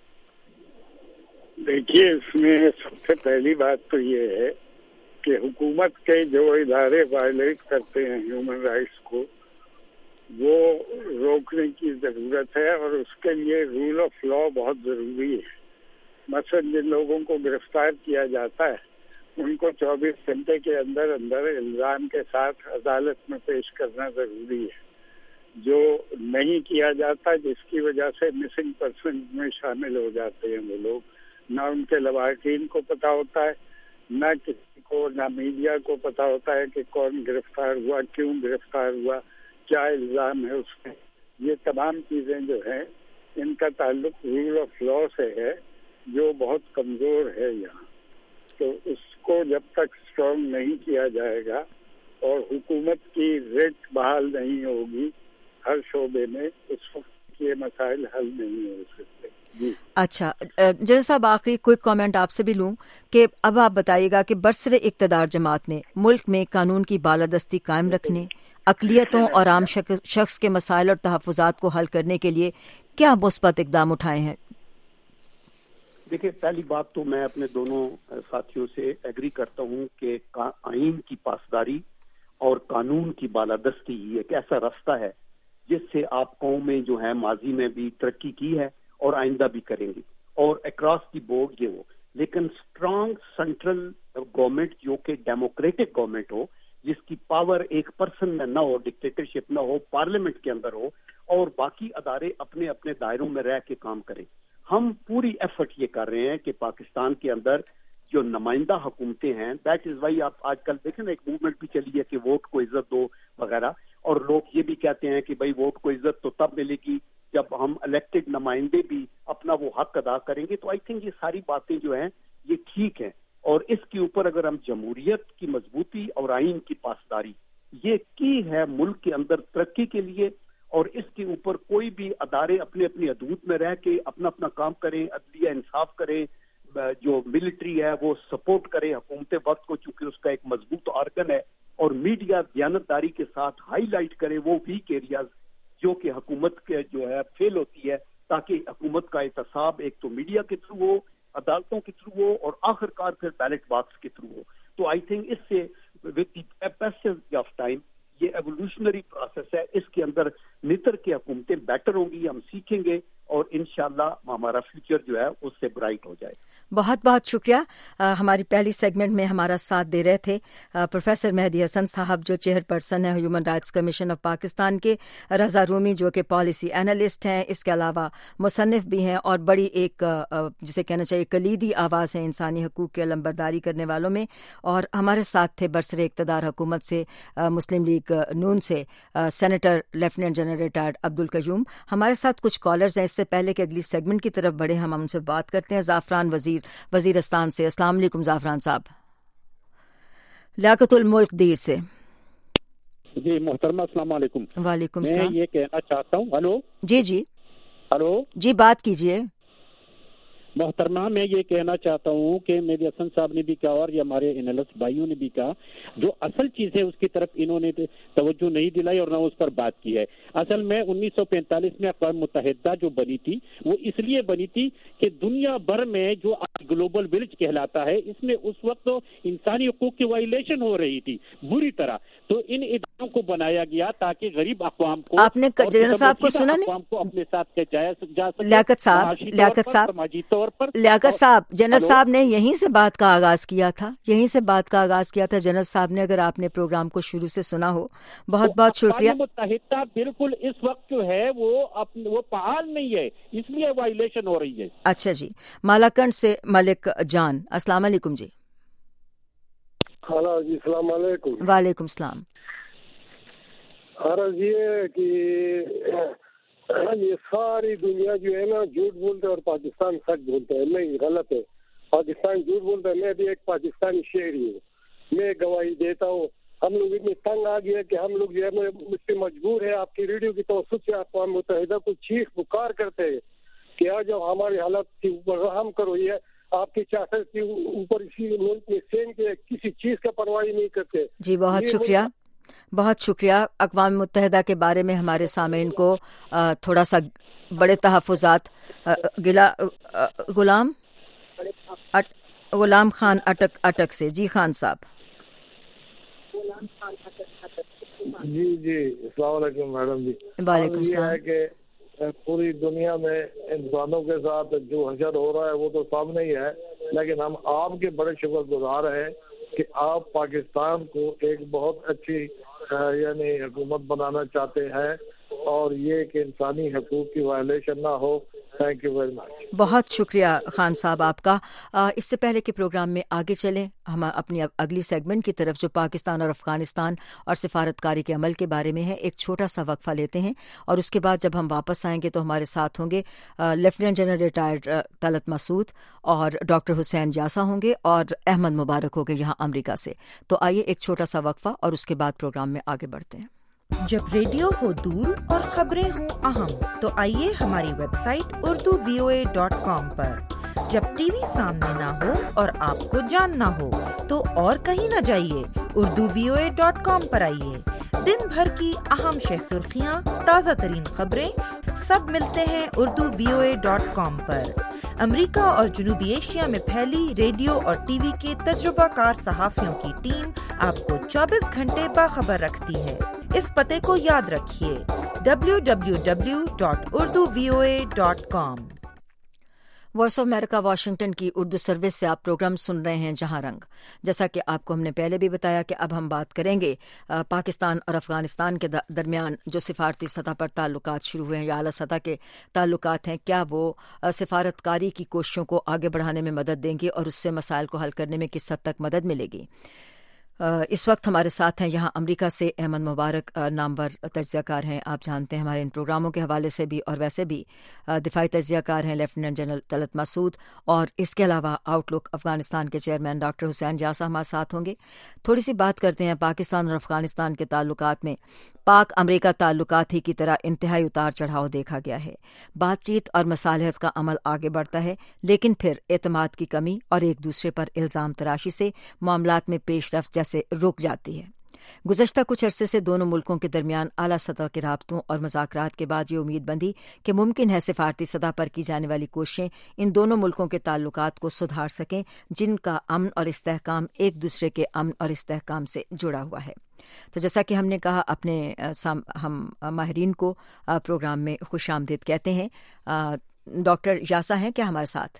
دیکھیے، اس میں سب سے پہلی بات تو یہ ہے کہ حکومت کے جو ادارے وائلیٹ کرتے ہیں ہیومن رائٹس کو وہ روکنے کی ضرورت ہے، اور اس کے لیے رول آف لا بہت ضروری ہے. مثلا جن لوگوں کو گرفتار کیا جاتا ہے ان کو چوبیس گھنٹے کے اندر اندر الزام کے ساتھ عدالت میں پیش کرنا ضروری ہے. جو نہیں کیا جاتا جس کی وجہ سے مسنگ پرسن میں شامل ہو جاتے ہیں وہ لوگ، نہ ان کے لواحقین کو پتہ ہوتا ہے نہ کسی کو نہ میڈیا کو پتا ہوتا ہے کہ کون گرفتار ہوا, کیوں گرفتار ہوا, کیا الزام ہے اس میں. یہ تمام چیزیں جو ہیں ان کا تعلق رول آف لا سے ہے جو بہت کمزور ہے یہاں. تو اس کو جب تک اسٹرانگ نہیں کیا جائے گا اور حکومت کی ریٹ بحال نہیں ہوگی ہر شعبے میں, اس وقت یہ مسائل حل نہیں ہو سکتے. جی اچھا جنرل صاحب, آخری کوئک کامنٹ آپ سے بھی لوں کہ اب آپ بتائیے گا کہ برسر اقتدار جماعت نے ملک میں قانون کی بالادستی قائم رکھنے, اقلیتوں اور عام شخص کے مسائل اور تحفظات کو حل کرنے کے لیے کیا مثبت اقدام اٹھائے ہیں؟ دیکھیں, پہلی بات تو میں اپنے دونوں ساتھیوں سے ایگری کرتا ہوں کہ آئین کی پاسداری اور قانون کی بالادستی ایک ایسا راستہ ہے جس سے آپ قومیں جو ہیں ماضی میں بھی ترقی کی ہے اور آئندہ بھی کریں گی, اور اکراس دی بورڈ یہ ہو. لیکن اسٹرانگ سینٹرل گورنمنٹ جو کہ ڈیموکریٹک گورنمنٹ ہو, جس کی پاور ایک پرسن میں نہ ہو, ڈکٹیٹرشپ نہ ہو, پارلیمنٹ کے اندر ہو, اور باقی ادارے اپنے اپنے دائروں میں رہ کے کام کریں. ہم پوری ایفرٹ یہ کر رہے ہیں کہ پاکستان کے اندر جو نمائندہ حکومتیں ہیں, دیٹ از وائی آپ آج کل دیکھیں نا ایک موومنٹ بھی چلی ہے کہ ووٹ کو عزت دو وغیرہ, اور لوگ یہ بھی کہتے ہیں کہ بھائی ووٹ کو عزت تو تب ملے گی جب ہم الیکٹڈ نمائندے بھی اپنا وہ حق ادا کریں گے. تو آئی تھنک یہ ساری باتیں جو ہیں یہ ٹھیک ہیں, اور اس کے اوپر اگر ہم جمہوریت کی مضبوطی اور آئین کی پاسداری یہ کی ہے ملک کے اندر ترقی کے لیے, اور اس کے اوپر کوئی بھی ادارے اپنے اپنی حدود میں رہ کے اپنا اپنا کام کریں, عدلیہ انصاف کریں, جو ملٹری ہے وہ سپورٹ کرے حکومت وقت کو, چونکہ اس کا ایک مضبوط آرگن ہے, اور میڈیا دیانتداری کے ساتھ ہائی لائٹ کرے وہ ویک ایریاز جو کہ حکومت کے جو ہے فیل ہوتی ہے, تاکہ حکومت کا احتساب ایک تو میڈیا کے تھرو ہو, عدالتوں کے تھرو ہو, اور آخر کار پھر بیلٹ باکس کے تھرو ہو. تو آئی تھنک اس سے with the passage of time یہ ایوولوشنری پروسیس ہے, اس کے اندر نتر کی حکومتیں بیٹر ہوں گی, ہم سیکھیں گے, اور انشاءاللہ ہمارا فیوچر جو ہے اس سے برائٹ ہو جائے. بہت بہت شکریہ. ہماری پہلی سیگمنٹ میں ہمارا ساتھ دے رہے تھے پروفیسر مہدی حسن صاحب جو چیئر پرسن ہیں human rights commission of Pakistan کے, رضا رومی جو کہ پالیسی اینالسٹ ہیں, اس کے علاوہ مصنف بھی ہیں اور بڑی ایک جسے کہنا چاہیے کلیدی آواز ہے انسانی حقوق کی علمبرداری کرنے والوں میں, اور ہمارے ساتھ تھے برسر اقتدار حکومت سے مسلم لیگ نون سے سینیٹر لیفٹیننٹ جنرل ریٹائرڈ عبد القیوم. ہمارے ساتھ کچھ کالرز ہیں, اس سے پہلے کہ اگلی سیگمنٹ کی طرف بڑھیں ہم ان سے بات کرتے ہیں. زعفران وزیر وزیرستان سے. السلام علیکم زعفران صاحب. لیاقت الملک دیر سے. جی محترمہ السلام علیکم. وعلیکم السلام. میں یہ کہنا چاہتا ہوں, ہلو جی جی ہلو جی بات کیجیے. محترمہ میں یہ کہنا چاہتا ہوں کہ میری حسن صاحب نے بھی کہا اور یہ ہمارے انالسٹ بھائیوں نے بھی کہا, جو اصل چیز ہے اس کی طرف انہوں نے توجہ نہیں دلائی اور نہ اس پر بات کی ہے. اصل میں انیس سو پینتالیس میں اقوام متحدہ جو بنی تھی وہ اس لیے بنی تھی کہ دنیا بھر میں جو گلوبل ولیج کہلاتا ہے اس میں اس وقت انسانی حقوق کی وائلیشن ہو رہی تھی بری طرح, تو ان اداروں کو بنایا گیا تاکہ غریب اقوام کو, آپ نے جنرل صاحب کو سنا نہیں, اقوام کو اپنے ساتھ جا سکے. لیاقت صاحب لیاقت صاحب لیاقت صاحب جنرل صاحب نے یہیں سے بات کا آغاز کیا تھا, یہیں سے بات کا آغاز کیا تھا جنرل صاحب نے, اگر آپ نے پروگرام کو شروع سے سنا ہو. بہت بہت شکریہ. متحدہ بالکل اس وقت جو ہے وہ وہ فعال نہیں ہے, اس لیے وائلیشن ہو رہی ہے. اچھا جی, مالاکنڈ سے ملک جان. السلام علیکم جی. ہلو جی السلام علیکم. وعلیکم السلام. عرض یہ کہ یہ ساری دنیا جو ہے نا جھوٹ بولتے اور پاکستان سچ بولتا ہے. نہیں, غلط ہے. پاکستان جھوٹ بولتا ہے. میں بھی ایک پاکستانی شہری ہوں, میں گواہی دیتا ہوں. ہم لوگ اتنے تنگ آ گئے کہ ہم لوگ جو ہے مجھ سے مجبور ہے آپ کی ریڈیو کی توسط سے اقوام متحدہ کو چیخ پکار کرتے ہیں کہ آ جاؤ ہماری حالت کے اوپر رحم کرو. یہ آپ کے چاہتے کے اوپر اسی ملک میں سین کے کسی چیز کا پرواہ نہیں کرتے. جی بہت شکریہ, بہت شکریہ. اقوام متحدہ کے بارے میں ہمارے سامعین کو تھوڑا سا بڑے تحفظات. گلا غلام غلام خان اٹک اٹک سے. جی خان صاحب. جی جی السلام علیکم میڈم جی. وعلیکم السلام. یہ ہے کہ پوری دنیا میں انسانوں کے ساتھ جو حشر ہو رہا ہے وہ تو سامنے ہی ہے, لیکن ہم آپ کے بڑے شکر گزار ہیں کہ آپ پاکستان کو ایک بہت اچھی یعنی حکومت بنانا چاہتے ہیں, اور یہ کہ انسانی حقوق کی وائلیشن نہ ہو, थैंक यू वेरी मच। बहुत शुक्रिया खान साहब आपका। आ, इससे पहले कि प्रोग्राम में आगे चलें, हम अपनी अगली सेगमेंट की तरफ जो पाकिस्तान और अफगानिस्तान और सिफारतकारी के अमल के बारे में है, एक छोटा सा वक्फा लेते हैं और उसके बाद जब हम वापस आएंगे तो हमारे साथ होंगे lieutenant general retired Talat Masood और डॉक्टर हुसैन यासा होंगे और अहमद मुबारक होंगे यहाँ अमरीका से। तो आइए एक छोटा सा वक्फा और उसके बाद प्रोग्राम में आगे बढ़ते हैं। जब रेडियो हो दूर और खबरें हों अहम, तो आइए हमारी website Urdu V O A dot com पर। जब टीवी सामने ना हो और आपको जानना हो तो और कहीं न जाइए, Urdu V O A dot com पर आइए। दिन भर की अहम शह सुर्खियाँ, ताज़ा तरीन खबरें सब मिलते हैं Urdu V O A dot com पर। अमेरिका और जनूबी एशिया में फैली रेडियो और टीवी के तजुर्बाकार सहाफ़ियों की टीम आपको चौबीस घंटे बाखबर रखती है। इस पते को याद रखिए, W W W dot Urdu V O A dot com. Voice of America Washington की उर्दू सर्विस से आप प्रोग्राम सुन रहे हैं जहां रंग। जैसा कि आपको हमने पहले भी बताया कि अब हम बात करेंगे पाकिस्तान और अफगानिस्तान के दरमियान जो सिफारती सतह पर ताल्लुकात शुरू हुए हैं या आला सतह के ताल्लुकात हैं, क्या वो सिफारतकारी की कोशिशों को आगे बढ़ाने में मदद देंगे और उससे मसाइल को हल करने में किस हद तक मदद मिलेगी। इस वक्त हमारे साथ हैं यहाँ अमेरिका से अहमद मुबारक, नामवर तज्ज़ियाकार हैं। आप जानते हैं हमारे इन प्रोग्रामों के हवाले से भी और वैसे भी दिफाई तज्ज़ियाकार हैं लेफ्टिनेंट जनरल तलत मसूद, और इसके अलावा आउटलुक अफगानिस्तान के चेयरमैन डॉक्टर हुसैन यासा हमारे साथ होंगे। थोड़ी सी बात करते हैं पाकिस्तान और अफगानिस्तान के ताल्लुकात में। पाक अमेरिका ताल्लुकात ही की तरह इंतहाई उतार चढ़ाव देखा गया है। बातचीत और मसालहत का अमल आगे बढ़ता है, लेकिन फिर एतमाद की कमी और एक दूसरे पर इल्ज़ाम तराशी से मामलात में पेशरफ्त जैसे रुक जाती है। गुज़श्ता कुछ अरसे से दोनों मुल्कों के दरमियान आला सतह के राब्तों और मुज़ाकरात के बाद ये उम्मीद बंधी कि मुमकिन है सिफारती सतह पर की जाने वाली कोशिशें इन दोनों मुल्कों के ताल्लुकात को सुधार सकें, जिनका अमन और इस्तेहकाम एक दूसरे के अमन और इस्तेहकाम से जुड़ा हुआ है। तो जैसा कि हमने कहा, अपने हम माहिरीन को प्रोग्राम में खुश आमदीद कहते हैं। डॉक्टर यासा हैं क्या हमारे साथ?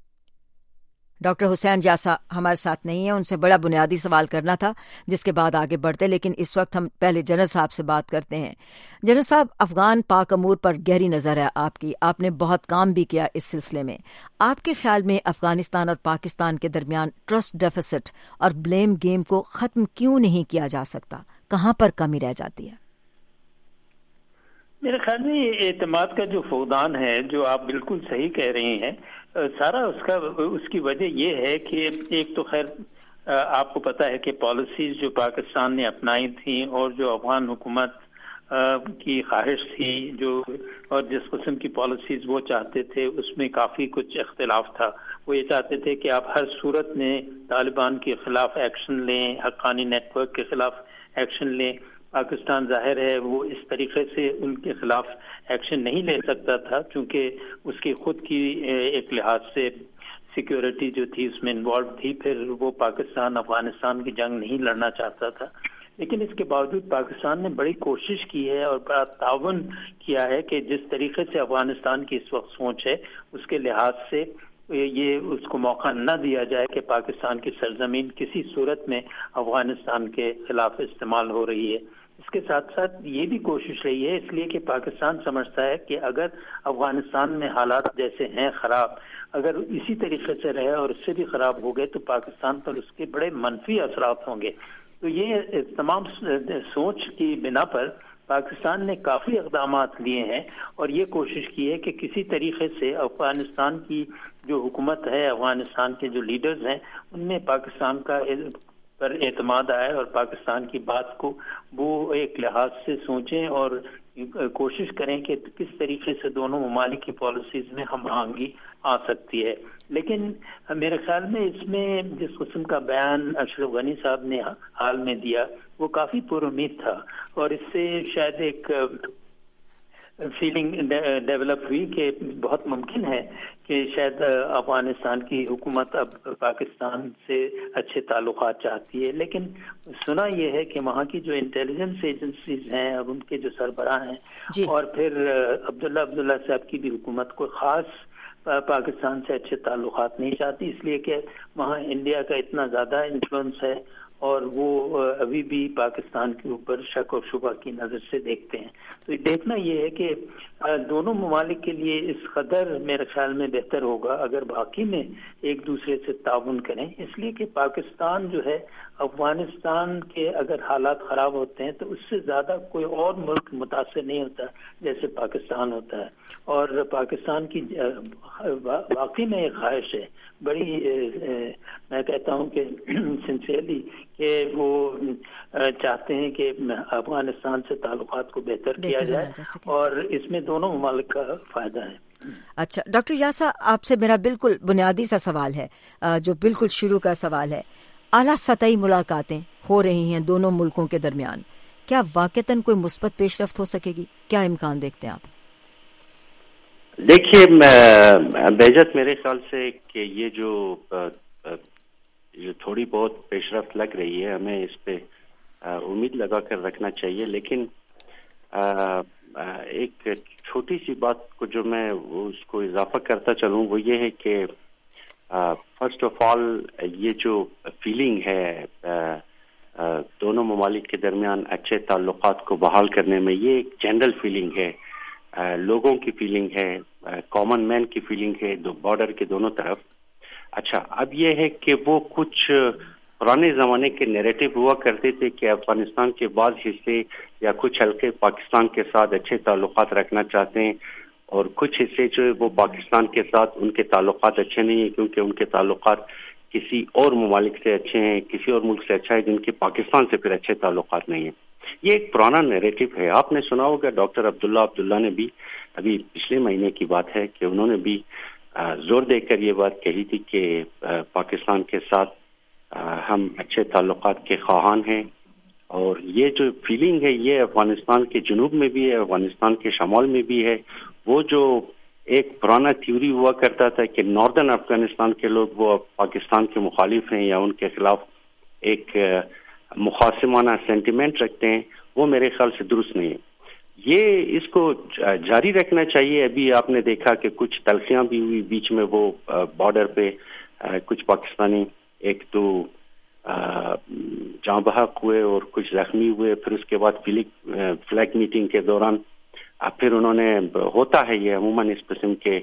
डॉक्टर हुसैन यासा हमारे साथ नहीं है। उनसे बड़ा बुनियादी सवाल करना था जिसके बाद आगे बढ़ते, लेकिन इस वक्त हम पहले जनरल साहब से बात करते हैं। जनरल साहब, अफगान पाक अमूर पर गहरी नज़र है आपकी, आपने बहुत काम भी किया इस सिलसिले में। आपके ख्याल में अफगानिस्तान और पाकिस्तान के दरमियान ट्रस्ट डेफिसिट और ब्लेम गेम को ख़त्म क्यों नहीं किया जा सकता? कहाँ पर कमी रह जाती है? मेरे ख्याल में एतमाद का जो फुकदान है, जो आप बिल्कुल सही कह रही हैं, सारा उसका उसकी वजह ये है कि एक तो खैर आपको पता है कि पॉलिसीज जो पाकिस्तान ने अपनाई थी और जो अफगान हुकूमत की ख्वाहिश थी जो और जिस किस्म की पॉलिसीज वो चाहते थे, उसमें काफ़ी कुछ इख्तिलाफ था। वो ये चाहते थे कि आप हर सूरत में तालिबान के खिलाफ एक्शन लें, हक्कानी नेटवर्क के खिलाफ एक्शन लें। पाकिस्तान जाहिर है वो इस तरीके से उनके खिलाफ एक्शन नहीं ले सकता था, क्योंकि उसकी खुद की एक लिहाज से सिक्योरिटी जो थी उसमें इन्वॉल्व थी। फिर वो पाकिस्तान अफगानिस्तान की जंग नहीं लड़ना चाहता था। लेकिन इसके बावजूद पाकिस्तान ने बड़ी कोशिश की है और बड़ा ताउन किया है कि जिस तरीके से अफगानिस्तान की इस वक्त सोच है, उसके लिहाज से ये उसको मौका न दिया जाए कि पाकिस्तान की सरजमीन किसी सूरत में अफगानिस्तान के खिलाफ इस्तेमाल हो रही है। इसके साथ साथ ये भी कोशिश रही है, इसलिए कि पाकिस्तान समझता है कि अगर अफगानिस्तान में हालात जैसे हैं ख़राब, अगर इसी तरीके से रहे और इससे भी ख़राब हो गए तो पाकिस्तान पर उसके बड़े मनफी असरात होंगे। तो ये तमाम सोच की बिना पर पाकिस्तान ने काफ़ी इक़दाम लिए हैं और ये कोशिश की है कि किसी तरीके से अफगानिस्तान की जो हुकूमत है, अफगानिस्तान के जो लीडर्स हैं, उनमें पाकिस्तान का पर एतमाद आए और पाकिस्तान की बात को वो एक लिहाज से सोचें और कोशिश करें कि किस तरीके से दोनों ममालिक की पॉलिसीज में हम आहंगी आ सकती है। लेकिन मेरे ख्याल में इसमें जिस किस्म का बयान अशरफ गनी साहब ने हाल में दिया वो काफ़ी पुरुमीद था और इससे शायद एक फीलिंग डेवलप हुई कि बहुत मुमकिन है कि शायद अफगानिस्तान की हुकूमत अब पाकिस्तान से अच्छे ताल्लुकात चाहती है। लेकिन सुना यह है कि वहाँ की जो इंटेलिजेंस एजेंसीज हैं और उनके जो सरबराह हैं और फिर अब्दुल्ला अब्दुल्ला साहब की भी हुकूमत को ख़ास पाकिस्तान से अच्छे ताल्लुकात नहीं चाहती, इसलिए कि वहाँ इंडिया का इतना ज़्यादा इन्फ्लुएंस है और वो अभी भी पाकिस्तान के ऊपर शक और शुबा की नज़र से देखते हैं। तो देखना ये है कि دونوں ممالک کے لیے اس قدر میرے خیال میں بہتر ہوگا اگر باقی میں ایک دوسرے سے تعاون کریں، اس لیے کہ پاکستان جو ہے افغانستان کے اگر حالات خراب ہوتے ہیں تو اس سے زیادہ کوئی اور ملک متاثر نہیں ہوتا جیسے پاکستان ہوتا ہے. اور پاکستان کی واقعی میں ایک خواہش ہے بڑی، میں کہتا ہوں کہ سنسیئرلی، کہ وہ چاہتے ہیں کہ افغانستان سے تعلقات کو بہتر کیا جائے اور اس میں دونوں ممالک کا فائدہ ہے. اچھا ڈاکٹر یاسا، آپ سے میرا بالکل بنیادی سا سوال ہے، جو بالکل شروع کا سوال ہے. اعلیٰ سطحی ملاقاتیں ہو رہی ہیں دونوں ملکوں کے درمیان، کیا واقعتاً کوئی مثبت پیش رفت ہو سکے گی؟ کیا امکان دیکھتے ہیں آپ؟ دیکھیے بہجت، میرے خیال سے کہ یہ جو جو تھوڑی بہت پیش رفت لگ رہی ہے ہمیں اس پہ امید لگا کر رکھنا چاہیے، لیکن ایک چھوٹی سی بات کو جو میں اس کو اضافہ کرتا چلوں وہ یہ ہے کہ فرسٹ آف آل یہ جو فیلنگ ہے دونوں ممالک کے درمیان اچھے تعلقات کو بحال کرنے میں، یہ ایک جنرل فیلنگ ہے، لوگوں کی فیلنگ ہے، کامن مین کی فیلنگ ہے دو بارڈر کے دونوں طرف. اچھا، اب یہ ہے کہ وہ کچھ پرانے زمانے کے نیریٹو ہوا کرتے تھے کہ افغانستان کے بعض حصے یا کچھ حلقے پاکستان کے ساتھ اچھے تعلقات رکھنا چاہتے ہیں اور کچھ حصے جو ہے وہ پاکستان کے ساتھ ان کے تعلقات اچھے نہیں ہیں کیونکہ ان کے تعلقات کسی اور ممالک سے اچھے ہیں، کسی اور ملک سے اچھا ہے جن کے پاکستان سے پھر اچھے تعلقات نہیں ہیں. یہ ایک پرانا نیریٹو ہے. آپ نے سنا ہوگا ڈاکٹر عبداللہ عبداللہ نے بھی ابھی پچھلے مہینے کی بات ہے کہ انہوں نے بھی زور دے کر یہ بات کہی تھی کہ پاکستان کے ساتھ ہم اچھے تعلقات کے خواہاں ہیں. اور یہ جو فیلنگ ہے یہ افغانستان کے جنوب میں بھی ہے، افغانستان کے شمال میں بھی ہے. وہ جو ایک پرانا تھیوری ہوا کرتا تھا کہ ناردرن افغانستان کے لوگ وہ پاکستان کے مخالف ہیں یا ان کے خلاف ایک مخاصمانہ سینٹیمنٹ رکھتے ہیں، وہ میرے خیال سے درست نہیں ہے. یہ اس کو جاری رکھنا چاہیے. ابھی آپ نے دیکھا کہ کچھ تلخیاں بھی ہوئی بیچ میں، وہ بارڈر پہ کچھ پاکستانی ایک تو جاں بحق ہوئے اور کچھ زخمی ہوئے. پھر اس کے بعد فلیگ میٹنگ کے دوران پھر انہوں نے، ہوتا ہے یہ عموماً اس قسم کے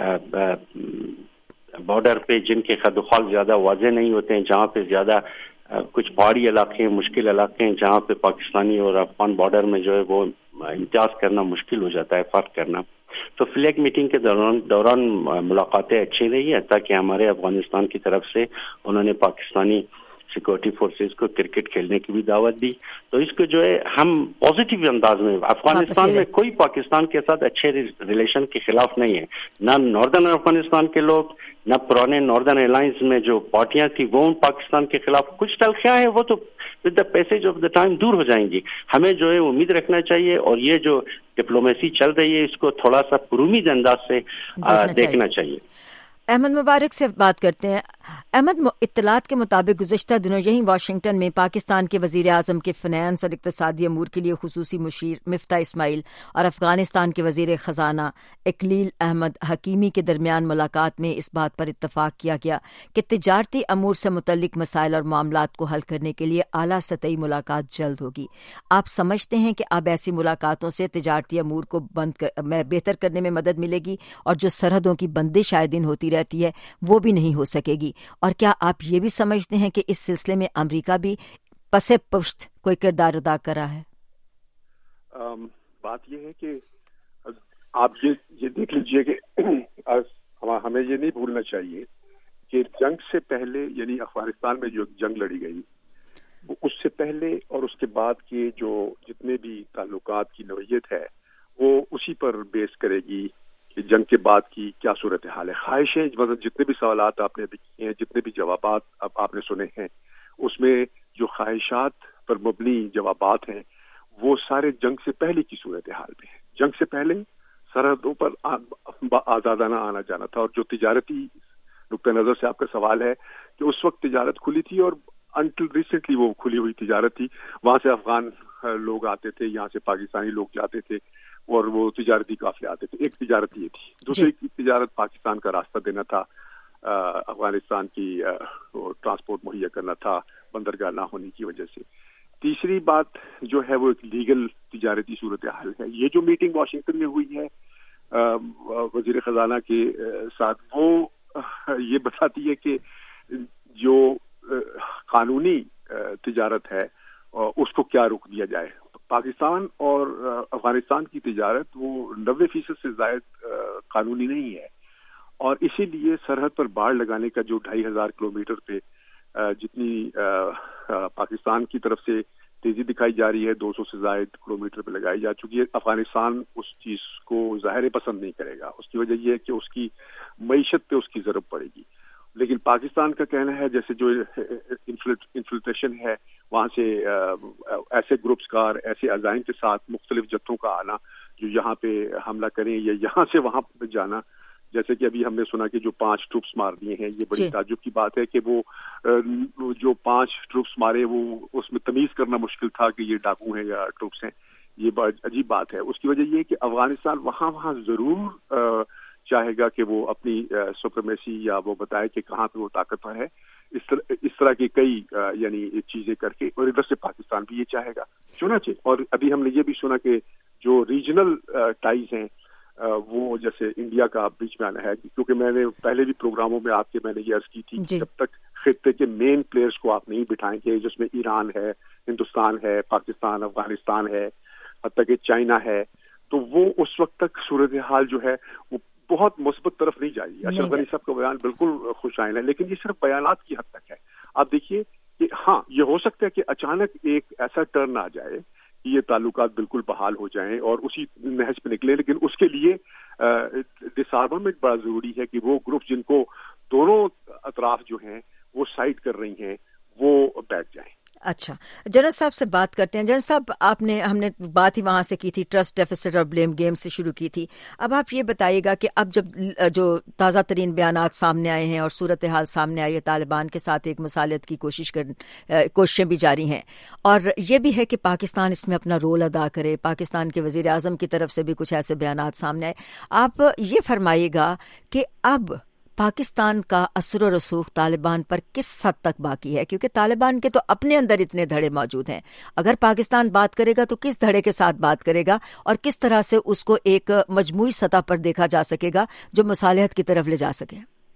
بارڈر پہ جن کے خد و خال زیادہ واضح نہیں ہوتے ہیں، جہاں پہ زیادہ کچھ پہاڑی علاقے ہیں، مشکل علاقے ہیں، جہاں پہ پاکستانی اور افغان بارڈر میں جو ہے وہ امتیاز کرنا مشکل ہو جاتا ہے، فرق کرنا. تو فلیگ میٹنگ کے دوران دوران ملاقاتیں اچھی رہی ہے تاکہ ہمارے افغانستان کی طرف سے انہوں نے پاکستانی سیکورٹی فورسز کو کرکٹ کھیلنے کی بھی دعوت دی. تو اس کو جو ہے ہم پازیٹیو انداز میں، افغانستان میں کوئی پاکستان کے ساتھ اچھے ریلیشن کے خلاف نہیں ہے، نہ ناردرن افغانستان کے لوگ، نہ پرانے ناردرن الائنس میں جو پارٹیاں تھیں وہ پاکستان کے خلاف. کچھ تلخیاں ہیں وہ تو with the passage of the time دور ہو جائیں گی. ہمیں جو ہے امید رکھنا چاہیے اور یہ جو ڈپلومیسی چل رہی ہے اس کو تھوڑا سا پرامید انداز سے دیکھنا چاہیے. احمد مبارک سے بات کرتے ہیں. احمد، اطلاعات کے مطابق گزشتہ دنوں یہیں واشنگٹن میں پاکستان کے وزیر اعظم کے فنانس اور اقتصادی امور کے لیے خصوصی مشیر مفتاح اسماعیل اور افغانستان کے وزیر خزانہ اقلیل احمد حکیمی کے درمیان ملاقات میں اس بات پر اتفاق کیا گیا کہ تجارتی امور سے متعلق مسائل اور معاملات کو حل کرنے کے لیے اعلیٰ سطحی ملاقات جلد ہوگی. آپ سمجھتے ہیں کہ اب ایسی ملاقاتوں سے تجارتی امور کو بند کر میں بہتر کرنے میں مدد ملے گی اور جو سرحدوں کی بندش آئے دن ہوتی رہتی ہے وہ بھی نہیں ہو سکے گی؟ اور کیا آپ یہ بھی سمجھتے ہیں کہ اس سلسلے میں امریکہ بھی پس پشت کوئی کردار ادا کر رہا ہے؟ بات یہ ہے کہ آپ یہ یہ دیکھ لیجئے کہ ہمیں یہ نہیں بھولنا چاہیے کہ جنگ سے پہلے، یعنی افغانستان میں جو جنگ لڑی گئی، اس سے پہلے اور اس کے بعد کے جو جتنے بھی تعلقات کی نوعیت ہے وہ اسی پر بیس کرے گی کہ جنگ کے بعد کی کیا صورتحال ہے. خواہشیں، مطلب جتنے بھی سوالات آپ نے کیے ہیں، جتنے بھی جوابات اب آپ نے سنے ہیں، اس میں جو خواہشات پر مبنی جوابات ہیں وہ سارے جنگ سے پہلے کی صورتحال میں ہیں. جنگ سے پہلے سرحدوں پر آزادانہ آنا جانا تھا، اور جو تجارتی نقطہ نظر سے آپ کا سوال ہے کہ اس وقت تجارت کھلی تھی اور انٹل ریسنٹلی وہ کھلی ہوئی تجارت تھی. وہاں سے افغان لوگ آتے تھے، یہاں سے پاکستانی لوگ جاتے تھے اور وہ تجارتی قافلے آتے تھے. ایک تجارت یہ تھی. دوسری تجارت پاکستان کا راستہ دینا تھا، افغانستان کی ٹرانسپورٹ مہیا کرنا تھا بندرگاہ نہ ہونے کی وجہ سے. تیسری بات جو ہے وہ ایک لیگل تجارتی صورتحال ہے. یہ جو میٹنگ واشنگٹن میں ہوئی ہے وزیر خزانہ کے ساتھ، وہ یہ بتاتی ہے کہ جو قانونی تجارت ہے اس کو کیا روک دیا جائے. پاکستان اور افغانستان کی تجارت وہ نوے فیصد سے زائد قانونی نہیں ہے، اور اسی لیے سرحد پر باڑ لگانے کا جو ڈھائی ہزار کلو میٹر پہ جتنی پاکستان کی طرف سے تیزی دکھائی جا رہی ہے، دو سو سے زائد کلو میٹر پہ لگائی جا چکی ہے. افغانستان اس چیز کو ظاہر پسند نہیں کرے گا. اس کی وجہ یہ ہے کہ اس کی معیشت پہ اس کی ضرب پڑے گی. لیکن پاکستان کا کہنا ہے جیسے جو انفلٹریشن ہے وہاں سے ایسے گروپس کار، ایسے عزائم کے ساتھ مختلف جتھوں کا آنا جو یہاں پہ حملہ کریں یا یہاں سے وہاں پہ جانا، جیسے کہ ابھی ہم نے سنا کہ جو پانچ ٹروپس مار دیے ہیں، یہ بڑی تعجب کی بات ہے کہ وہ جو پانچ ٹروپس مارے وہ اس میں تمیز کرنا مشکل تھا کہ یہ ڈاکو ہیں یا ٹروپس ہیں. یہ بڑی عجیب بات ہے. اس کی وجہ یہ ہے کہ افغانستان وہاں وہاں ضرور چاہے گا کہ وہ اپنی سپریمیسی یا وہ بتائے کہ کہاں پہ وہ طاقتور ہے، اس طرح اس طرح کی کئی یعنی چیزیں کر کے، اور ادھر سے پاکستان بھی یہ چاہے گا. چنانچہ اور ابھی ہم نے یہ بھی سنا کہ جو ریجنل ٹائز ہیں وہ جیسے انڈیا کا بیچ میں آنا ہے، کیونکہ میں نے پہلے بھی پروگراموں میں آپ کے میں نے یہ عرض کی تھی کہ جب تک خطے کے مین پلیئرز کو آپ نہیں بٹھائیں گے، جس میں ایران ہے، ہندوستان ہے، پاکستان، افغانستان ہے، حتیٰ کہ چائنا ہے، تو وہ اس وقت تک صورتحال جو ہے وہ بہت مثبت طرف نہیں جائے گی. اشرف غنی صاحب کا بیان بالکل خوش آئین ہے، لیکن یہ صرف بیانات کی حد تک ہے. آپ دیکھیے کہ ہاں یہ ہو سکتا ہے کہ اچانک ایک ایسا ٹرن آ جائے کہ یہ تعلقات بالکل بحال ہو جائیں اور اسی نہج پہ نکلے، لیکن اس کے لیے ڈس آرمامنٹ بڑا ضروری ہے کہ وہ گروپ جن کو دونوں اطراف جو ہیں وہ سائڈ کر رہی ہیں وہ بیٹھ جائیں. اچھا جنرل صاحب سے بات کرتے ہیں. جنرل صاحب آپ نے ہم نے بات ہی وہاں سے کی تھی، ٹرسٹ ڈیفیسٹ اور بلیم گیم سے شروع کی تھی. اب آپ یہ بتائیے گا کہ اب جب جو تازہ ترین بیانات سامنے آئے ہیں اور صورتحال سامنے آئی ہے، طالبان کے ساتھ ایک مصالحت کی کوشش کر کوششیں بھی جاری ہیں، اور یہ بھی ہے کہ پاکستان اس میں اپنا رول ادا کرے، پاکستان کے وزیر اعظم کی طرف سے بھی کچھ ایسے بیانات سامنے آئے. آپ یہ فرمائیے گا کہ اب پاکستان کا اثر و رسوخ طالبان پر کس حد تک باقی ہے؟ کیونکہ طالبان کے تو اپنے اندر اتنے دھڑے موجود ہیں. اگر پاکستان بات کرے گا تو کس دھڑے کے ساتھ بات کرے گا اور کس طرح سے اس کو ایک مجموعی سطح پر دیکھا جا سکے گا جو مصالحت کی طرف لے جا سکے؟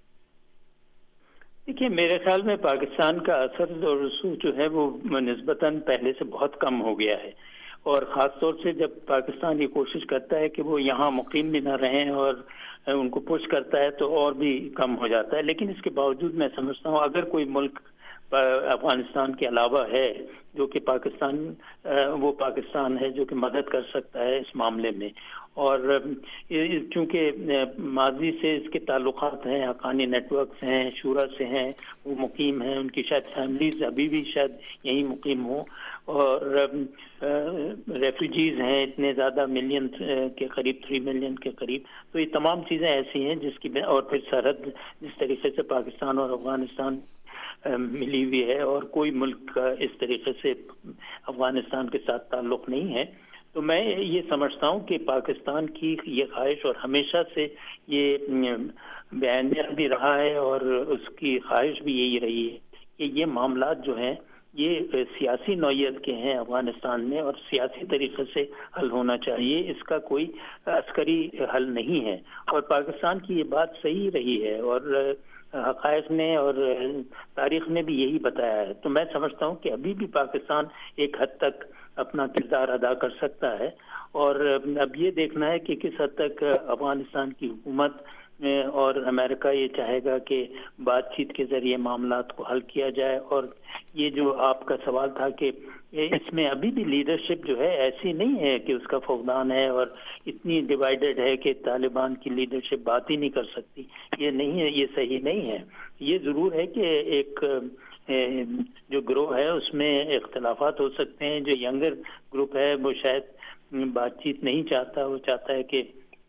دیکھیے میرے خیال میں پاکستان کا اثر و رسوخ جو ہے وہ نسبتاً پہلے سے بہت کم ہو گیا ہے، اور خاص طور سے جب پاکستان یہ کوشش کرتا ہے کہ وہ یہاں مقیم بھی نہ رہیں اور ان کو پش کرتا ہے تو اور بھی کم ہو جاتا ہے. لیکن اس کے باوجود میں سمجھتا ہوں اگر کوئی ملک افغانستان کے علاوہ ہے جو کہ پاکستان وہ پاکستان ہے جو کہ مدد کر سکتا ہے اس معاملے میں، اور چونکہ ماضی سے اس کے تعلقات ہیں، حقانی نیٹ ورکس ہیں، شورا سے ہیں، وہ مقیم ہیں، ان کی شاید فیملیز ابھی بھی شاید یہیں مقیم ہوں، اور ریفیوجیز ہیں اتنے زیادہ ملین کے قریب، تھری ملین کے قریب. تو یہ تمام چیزیں ایسی ہیں جس کی، اور پھر سرحد جس طریقے سے پاکستان اور افغانستان ملی ہوئی ہے اور کوئی ملک کا اس طریقے سے افغانستان کے ساتھ تعلق نہیں ہے. تو میں یہ سمجھتا ہوں کہ پاکستان کی یہ خواہش، اور ہمیشہ سے یہ بیانیہ بھی رہا ہے اور اس کی خواہش بھی یہی رہی ہے کہ یہ معاملات جو ہیں یہ سیاسی نوعیت کے ہیں افغانستان میں، اور سیاسی طریقے سے حل ہونا چاہیے، اس کا کوئی عسکری حل نہیں ہے. اور پاکستان کی یہ بات صحیح رہی ہے اور حقائق نے اور تاریخ نے بھی یہی بتایا ہے. تو میں سمجھتا ہوں کہ ابھی بھی پاکستان ایک حد تک اپنا کردار ادا کر سکتا ہے، اور اب یہ دیکھنا ہے کہ کس حد تک افغانستان کی حکومت اور امریکہ یہ چاہے گا کہ بات چیت کے ذریعے معاملات کو حل کیا جائے. اور یہ جو آپ کا سوال تھا کہ اس میں ابھی بھی لیڈرشپ جو ہے ایسی نہیں ہے کہ اس کا فقدان ہے اور اتنی ڈیوائیڈڈ ہے کہ طالبان کی لیڈرشپ بات ہی نہیں کر سکتی، یہ نہیں ہے، یہ صحیح نہیں ہے. یہ ضرور ہے کہ ایک جو گروہ ہے اس میں اختلافات ہو سکتے ہیں. جو ینگر گروپ ہے وہ شاید بات چیت نہیں چاہتا، وہ چاہتا ہے کہ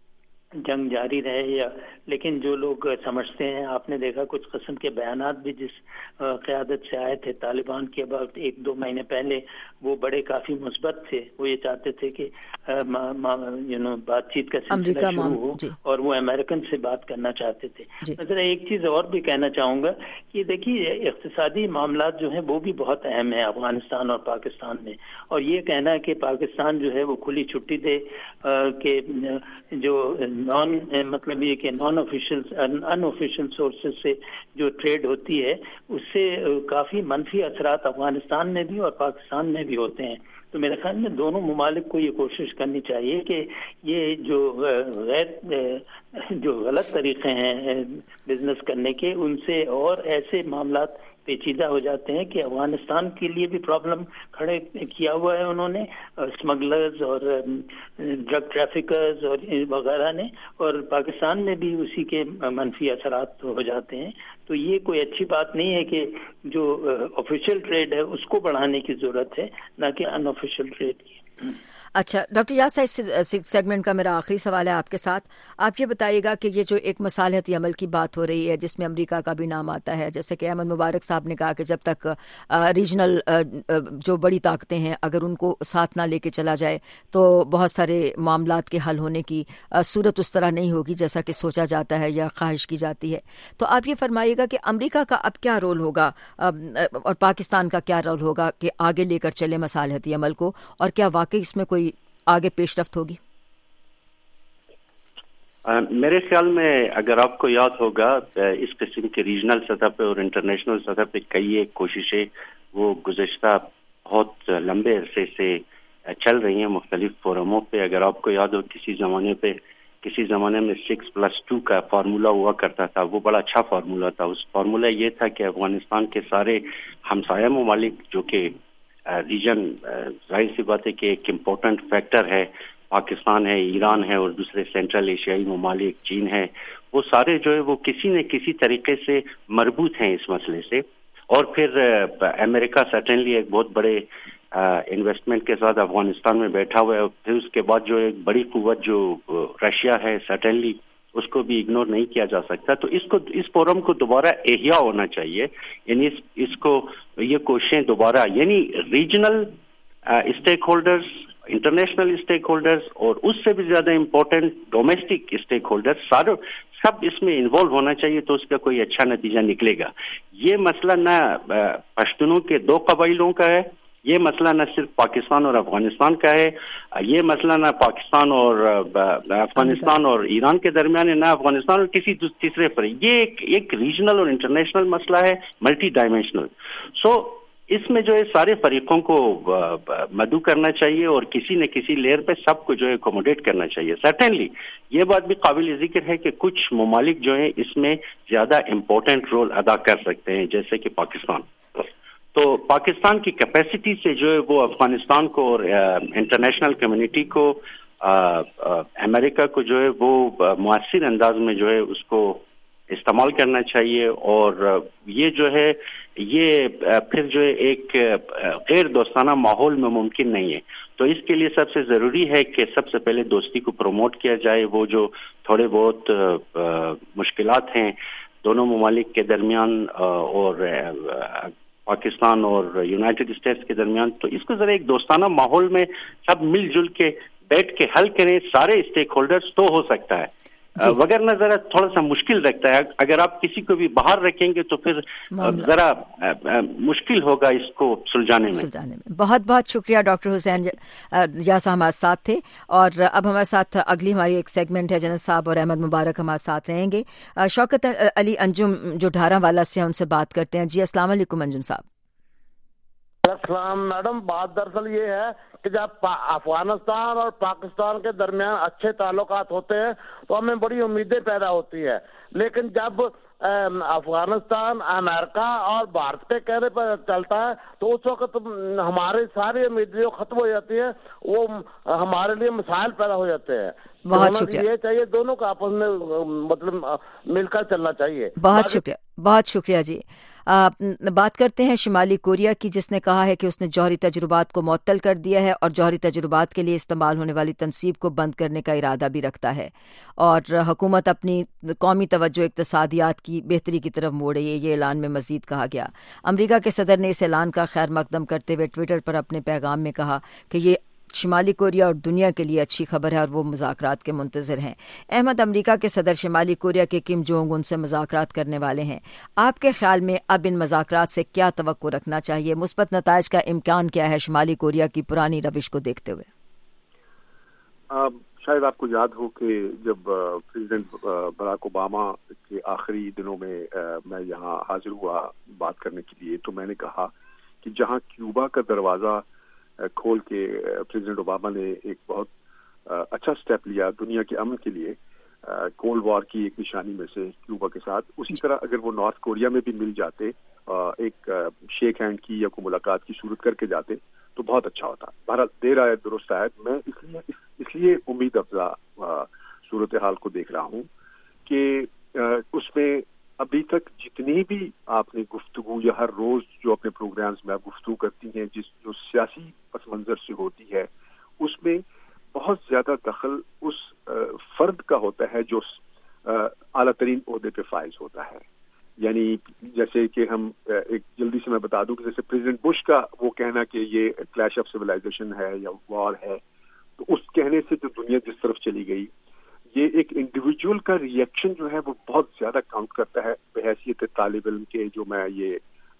جنگ جاری رہے یا, لیکن جو لوگ سمجھتے ہیں, آپ نے دیکھا کچھ قسم کے بیانات بھی جس قیادت سے آئے تھے طالبان کے بعد ایک دو مہینے پہلے, وہ بڑے کافی مثبت تھے. وہ یہ چاہتے تھے کہ یو نو بات چیت کا سلسلہ شروع ہو جی. اور وہ امریکن سے بات کرنا چاہتے تھے جی. میں ذرا ایک چیز اور بھی کہنا چاہوں گا کہ دیکھیے اقتصادی معاملات جو ہیں وہ بھی بہت اہم ہیں افغانستان اور پاکستان میں, اور یہ کہنا ہے کہ پاکستان جو ہے وہ کھلی چھٹی دے کہ جو نان مطلب یہ کہ non official unofficial sources سے جو ٹریڈ ہوتی ہے اس سے کافی منفی اثرات افغانستان میں بھی اور پاکستان میں بھی ہوتے ہیں. تو میرے خیال میں دونوں ممالک کو یہ کوشش کرنی چاہیے کہ یہ جو غیر جو غلط طریقے ہیں بزنس کرنے کے, ان سے اور ایسے معاملات پیچیدہ ہو جاتے ہیں کہ افغانستان کے لیے بھی پرابلم کھڑے کیا ہوا ہے انہوں نے, اسمگلرز اور ڈرگ ٹریفکرز اور وغیرہ نے, اور پاکستان میں بھی اسی کے منفی اثرات ہو جاتے ہیں. تو یہ کوئی اچھی بات نہیں ہے کہ جو آفیشیل ٹریڈ ہے اس کو بڑھانے کی ضرورت ہے, نہ کہ ان آفیشیل ٹریڈ کی. اچھا ڈاکٹر یاسر, اس سیگمنٹ کا میرا آخری سوال ہے آپ کے ساتھ. آپ یہ بتائیے گا کہ یہ جو ایک مصالحتی عمل کی بات ہو رہی ہے جس میں امریکہ کا بھی نام آتا ہے, جیسے کہ احمد مبارک صاحب نے کہا کہ جب تک ریجنل جو بڑی طاقتیں ہیں اگر ان کو ساتھ نہ لے کے چلا جائے تو بہت سارے معاملات کے حل ہونے کی صورت اس طرح نہیں ہوگی جیسا کہ سوچا جاتا ہے یا خواہش کی جاتی ہے. تو آپ یہ فرمائیے گا کہ امریکہ کا اب کیا رول ہوگا اور پاکستان کا کیا رول ہوگا کہ آگے لے کر چلے مصالحتی عمل کو, اور کیا واقعی اس میں کوئی آگے پیش رفت ہوگی؟ میرے خیال میں اگر آپ کو یاد ہوگا اس قسم کے ریجنل سطح پہ اور انٹرنیشنل سطح پہ کئی ایک کوششیں وہ گزشتہ بہت لمبے عرصے سے چل رہی ہیں مختلف فورموں پہ. اگر آپ کو یاد ہو کسی زمانے پہ کسی زمانے میں سکس پلس ٹو کا فارمولا ہوا کرتا تھا, وہ بڑا اچھا فارمولا تھا. اس فارمولا یہ تھا کہ افغانستان کے سارے ہمسایہ ممالک جو کہ ریجن ظاہر سی بات ہے کہ ایک امپورٹنٹ فیکٹر ہے, پاکستان ہے, ایران ہے اور دوسرے سینٹرل ایشیائی ممالک, چین ہے, وہ سارے جو ہے وہ کسی نہ کسی طریقے سے مربوط ہیں اس مسئلے سے. اور پھر امریکہ سرٹنلی ایک بہت بڑے انویسٹمنٹ کے ساتھ افغانستان میں بیٹھا ہوا ہے. پھر اس کے بعد جو ایک بڑی قوت جو رشیا ہے سرٹنلی اس کو بھی اگنور نہیں کیا جا سکتا. تو اس کو اس فورم کو دوبارہ احیاء ہونا چاہیے, یعنی اس, اس کو یہ کوششیں دوبارہ, یعنی regional stakeholders, international stakeholders اور اس سے بھی زیادہ امپورٹنٹ ڈومیسٹک اسٹیک ہولڈرز سارے سب اس میں انوالو ہونا چاہیے, تو اس کا کوئی اچھا نتیجہ نکلے گا. یہ مسئلہ نہ پشتونوں کے دو قبائلوں کا ہے, یہ مسئلہ نہ صرف پاکستان اور افغانستان کا ہے, یہ مسئلہ نہ پاکستان اور افغانستان اور ایران کے درمیان ہے, نہ افغانستان اور کسی تیسرے پر. یہ ایک ایک ریجنل اور انٹرنیشنل مسئلہ ہے, ملٹی ڈائمینشنل. سو اس میں جو ہے سارے فریقوں کو مدعو کرنا چاہیے اور کسی نہ کسی لیئر پہ سب کو جو ہے اکوموڈیٹ کرنا چاہیے. سرٹنلی یہ بات بھی قابل ذکر ہے کہ کچھ ممالک جو ہیں اس میں زیادہ امپورٹنٹ رول ادا کر سکتے ہیں, جیسے کہ پاکستان. تو پاکستان کی کیپیسٹی سے جو ہے وہ افغانستان کو اور انٹرنیشنل کمیونٹی کو, امریکہ کو جو ہے وہ مؤثر انداز میں جو ہے اس کو استعمال کرنا چاہیے. اور یہ جو ہے یہ پھر جو ہے ایک غیر دوستانہ ماحول میں ممکن نہیں ہے. تو اس کے لیے سب سے ضروری ہے کہ سب سے پہلے دوستی کو پروموٹ کیا جائے. وہ جو تھوڑے بہت مشکلات ہیں دونوں ممالک کے درمیان اور پاکستان اور یونائٹڈ اسٹیٹس کے درمیان, تو اس کو ذرا ایک دوستانہ ماحول میں سب مل جل کے بیٹھ کے حل کریں سارے اسٹیک ہولڈرز, تو ہو سکتا ہے. وگرنہ ذرا تھوڑا سا مشکل رکھتا ہے. اگر آپ کسی کو بھی باہر رکھیں گے تو پھر ذرا مشکل ہوگا اس کو سلجھانے میں. بہت بہت شکریہ ڈاکٹر حسین یاسر ہمارے ساتھ تھے. اور اب ہمارے ساتھ اگلی ہماری ایک سیگمنٹ ہے, جنرل صاحب اور احمد مبارک ہمارے ساتھ رہیں گے. شوکت علی انجم جو ڈھارا والا سے ان سے بات کرتے ہیں. جی السلام علیکم انجم صاحب. السلام میڈم. بات دراصل یہ ہے کہ جب افغانستان اور پاکستان کے درمیان اچھے تعلقات ہوتے ہیں تو ہمیں بڑی امیدیں پیدا ہوتی ہے, لیکن جب افغانستان امریکہ اور بھارت کے کہنے پر چلتا ہے تو اس وقت ہماری ساری امیدیں ختم ہو جاتی ہیں, وہ ہمارے لیے مسائل پیدا ہو جاتے ہیں. بہت شکریہ. یہ چاہیے دونوں کو آپس میں مطلب مل کر چلنا چاہیے. بہت شکریہ, بہت شکریہ جی. بات کرتے ہیں شمالی کوریا کی، جس نے کہا ہے کہ اس نے جوہری تجربات کو معطل کر دیا ہے اور جوہری تجربات کے لیے استعمال ہونے والی تنصیب کو بند کرنے کا ارادہ بھی رکھتا ہے، اور حکومت اپنی قومی توجہ اقتصادیات کی بہتری کی طرف موڑے، یہ اعلان میں مزید کہا گیا۔ امریکہ کے صدر نے اس اعلان کا خیر مقدم کرتے ہوئے ٹویٹر پر اپنے پیغام میں کہا کہ یہ شمالی کوریا اور دنیا کے لیے اچھی خبر ہے اور وہ مذاکرات کے منتظر ہیں۔ احمد، امریکہ کے صدر شمالی کوریا کے کم جونگ ان سے مذاکرات کرنے والے ہیں، آپ کے خیال میں اب ان مذاکرات سے کیا توقع رکھنا چاہیے؟ مثبت نتائج کا امکان کیا ہے شمالی کوریا کی پرانی روش کو دیکھتے ہوئے؟ آ, شاید آپ کو یاد ہو کہ جب پریزیڈنٹ براک اوباما کے آخری دنوں میں میں یہاں حاضر ہوا بات کرنے کے لیے، تو میں نے کہا کہ جہاں کیوبا کا دروازہ کھول کے پریزیڈنٹ اوباما نے ایک بہت اچھا سٹیپ لیا دنیا کے امن کے لیے، کولڈ وار کی ایک نشانی میں سے کیوبا کے ساتھ، اسی طرح اگر وہ نارتھ کوریا میں بھی مل جاتے، ایک شیک ہینڈ کی یا کوئی ملاقات کی صورت کر کے جاتے تو بہت اچھا ہوتا۔ بہرحال دیر آئے درست آئے، میں اس لیے اس لیے امید افزا صورتحال کو دیکھ رہا ہوں کہ اس میں ابھی تک جتنی بھی آپ نے گفتگو یا ہر روز جو اپنے پروگرامز میں آپ گفتگو کرتی ہیں، جس جو سیاسی پس منظر سے ہوتی ہے، اس میں بہت زیادہ دخل اس فرد کا ہوتا ہے جو اعلیٰ ترین عہدے پہ فائز ہوتا ہے۔ یعنی جیسے کہ ہم ایک جلدی سے میں بتا دوں کہ جیسے پریزیڈنٹ بش کا وہ کہنا کہ یہ کلیش آف سویلائزیشن ہے یا وار ہے، تو اس کہنے سے جو دنیا جس طرف چلی گئی، یہ ایک انڈیویجول کا ریئیکشن جو ہے وہ بہت زیادہ کاؤنٹ کرتا ہے بحیثیت طالب علم کے، جو میں یہ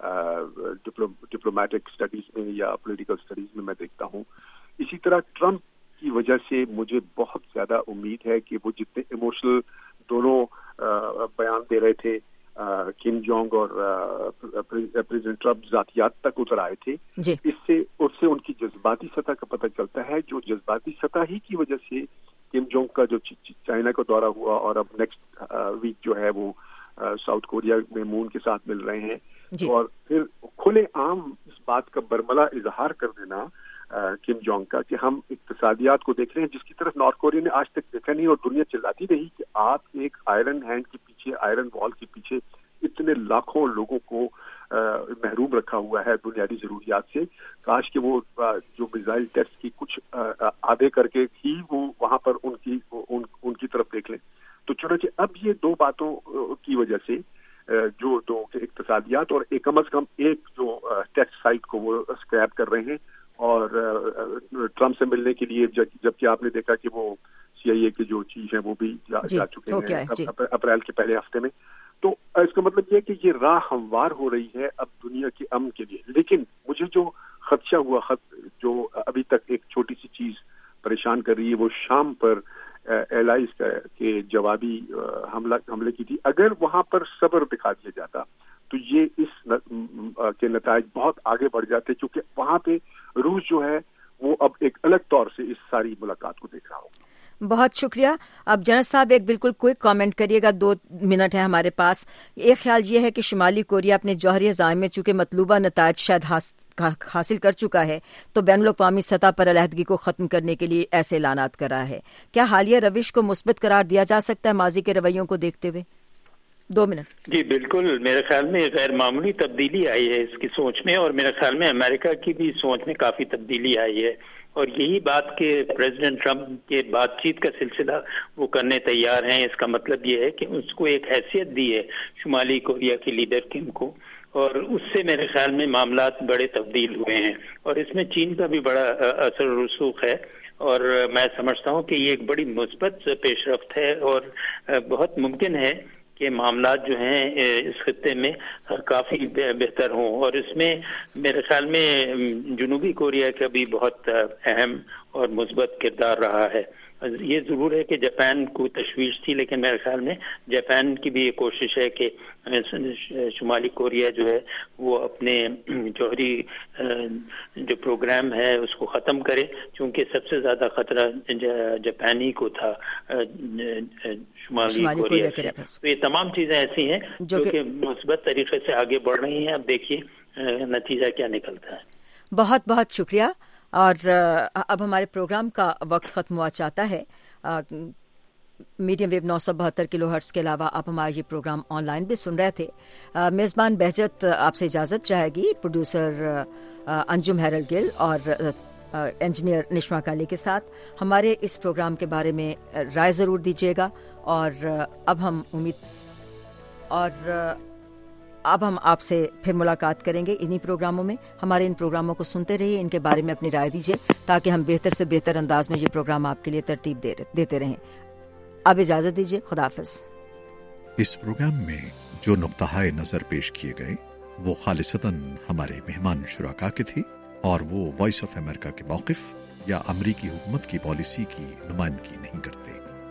ڈپلومیٹک اسٹڈیز میں یا پولیٹیکل اسٹڈیز میں میں دیکھتا ہوں۔ اسی طرح ٹرمپ کی وجہ سے مجھے بہت زیادہ امید ہے کہ وہ جتنے ایموشنل دونوں بیان دے رہے تھے، کم جونگ اور پریزیڈنٹ ٹرمپ ذاتیات تک اتر آئے تھے، جی۔ اس سے اس سے ان کی جذباتی سطح کا پتہ چلتا ہے، جو جذباتی سطح ہی کی وجہ سے کم جونگ کا جو چائنا کا دورہ ہوا اور اب نیکسٹ ویک جو ہے وہ ساؤتھ کوریا میں مون کے ساتھ مل رہے ہیں، جی۔ اور پھر کھلے عام اس بات کا برملا اظہار کر دینا کم جونگ کا کہ ہم اقتصادیات کو دیکھ رہے ہیں، جس کی طرف نارتھ کوریا نے آج تک دیکھا نہیں، اور دنیا چلاتی رہی کہ آپ ایک آئرن ہینڈ کے پیچھے، آئرن وال کے پیچھے اتنے لاکھوں لوگوں کو محروم رکھا ہوا ہے بنیادی ضروریات سے، کاش کہ وہ جو میزائل ٹیسٹ کی کچھ آدھے کر کے ہی وہ وہاں پر ان کی ان, ان کی طرف دیکھ لیں۔ تو چنانچہ اب یہ دو باتوں کی وجہ سے جو دو اقتصادیات اور ایک کم از کم ایک جو ٹیکس سائٹ کو وہ اسکریپ کر رہے ہیں، اور ٹرمپ سے ملنے کے لیے جبکہ آپ نے دیکھا کہ وہ سی آئی اے کے جو چیف ہیں وہ بھی جا, جی, جا چکے ہیں جی. اپریل کے پہلے ہفتے میں، تو اس کا مطلب یہ کہ یہ راہ ہموار ہو رہی ہے اب دنیا کے امن کے لیے۔ لیکن مجھے جو خدشہ ہوا، خط جو ابھی تک ایک چھوٹی سی چیز پریشان کر رہی ہے، وہ شام پر ایلائز کے جوابی حملہ حملے کی تھی۔ اگر وہاں پر صبر دکھا دیا جاتا تو یہ اس کے نتائج بہت آگے بڑھ جاتے، کیونکہ وہاں پہ روس جو ہے وہ اب ایک الگ طور سے اس ساری ملاقات کو دیکھ رہا ہوگا۔ بہت شکریہ۔ اب جنرل صاحب ایک بالکل کوئک کامنٹ کریے گا، دو منٹ ہے ہمارے پاس۔ ایک خیال یہ ہے کہ شمالی کوریا اپنے جوہری عزائم میں چونکہ مطلوبہ نتائج شاید حاصل کر چکا ہے، تو بین الاقوامی سطح پر علیحدگی کو ختم کرنے کے لیے ایسے اعلانات کر رہا ہے۔ کیا حالیہ روش کو مثبت قرار دیا جا سکتا ہے ماضی کے رویوں کو دیکھتے ہوئے؟ دو منٹ۔ جی بالکل، میرے خیال میں غیر معمولی تبدیلی آئی ہے اس کی سوچ میں، اور میرے خیال میں امریکہ کی بھی سوچ میں کافی تبدیلی آئی ہے، اور یہی بات کہ پریزیڈنٹ ٹرمپ کے بات چیت کا سلسلہ وہ کرنے تیار ہیں، اس کا مطلب یہ ہے کہ اس کو ایک حیثیت دی ہے شمالی کوریا کے لیڈر کم کو، اور اس سے میرے خیال میں معاملات بڑے تبدیل ہوئے ہیں، اور اس میں چین کا بھی بڑا اثر و رسوخ ہے، اور میں سمجھتا ہوں کہ یہ ایک بڑی مثبت پیش رفت ہے، اور بہت ممکن ہے کہ معاملات جو ہیں اس خطے میں کافی بہتر ہوں، اور اس میں میرے خیال میں جنوبی کوریا کا بھی بہت اہم اور مثبت کردار رہا ہے۔ یہ ضرور ہے کہ جاپان کو تشویش تھی، لیکن میرے خیال میں جاپان کی بھی یہ کوشش ہے کہ شمالی کوریا جو ہے وہ اپنے جوہری جو پروگرام ہے اس کو ختم کرے، چونکہ سب سے زیادہ خطرہ جاپانی کو تھا شمالی کوریا سے۔ تو یہ تمام چیزیں ایسی ہیں جو کہ مثبت طریقے سے آگے بڑھ رہی ہیں، اب دیکھیے نتیجہ کیا نکلتا ہے۔ بہت بہت شکریہ، اور اب ہمارے پروگرام کا وقت ختم ہوا چاہتا ہے۔ मीडियम वेव नौ सौ बहत्तर किलो हर्ट्स के अलावा आप हमारा ये प्रोग्राम ऑनलाइन भी सुन रहे थे। मेज़बान बहजत आपसे इजाज़त चाहेगी, प्रोड्यूसर अंजुम हैरल गिल और इंजीनियर निश्मा काली के साथ। हमारे इस प्रोग्राम के बारे में राय ज़रूर दीजिएगा और अब हम उम्मीद और अब हम आपसे फिर मुलाकात करेंगे इन्हीं प्रोग्रामों में। हमारे इन प्रोग्रामों को सुनते रहिए, इनके बारे में अपनी राय दीजिए ताकि हम बेहतर से बेहतर अंदाज में ये प्रोग्राम आपके लिए तरतीब दे, देते रहें। अब इजाज़त दीजिए, खुदा हाफ़िज़। इस प्रोग्राम में जो नुक्ता नज़र पेश किए गए वो खालिसतन हमारे मेहमान शुराका के थे और वो वॉइस ऑफ अमेरिका के मौक़िफ़ या अमरीकी हुकूमत की पॉलिसी की नुमाइंदगी नहीं करते।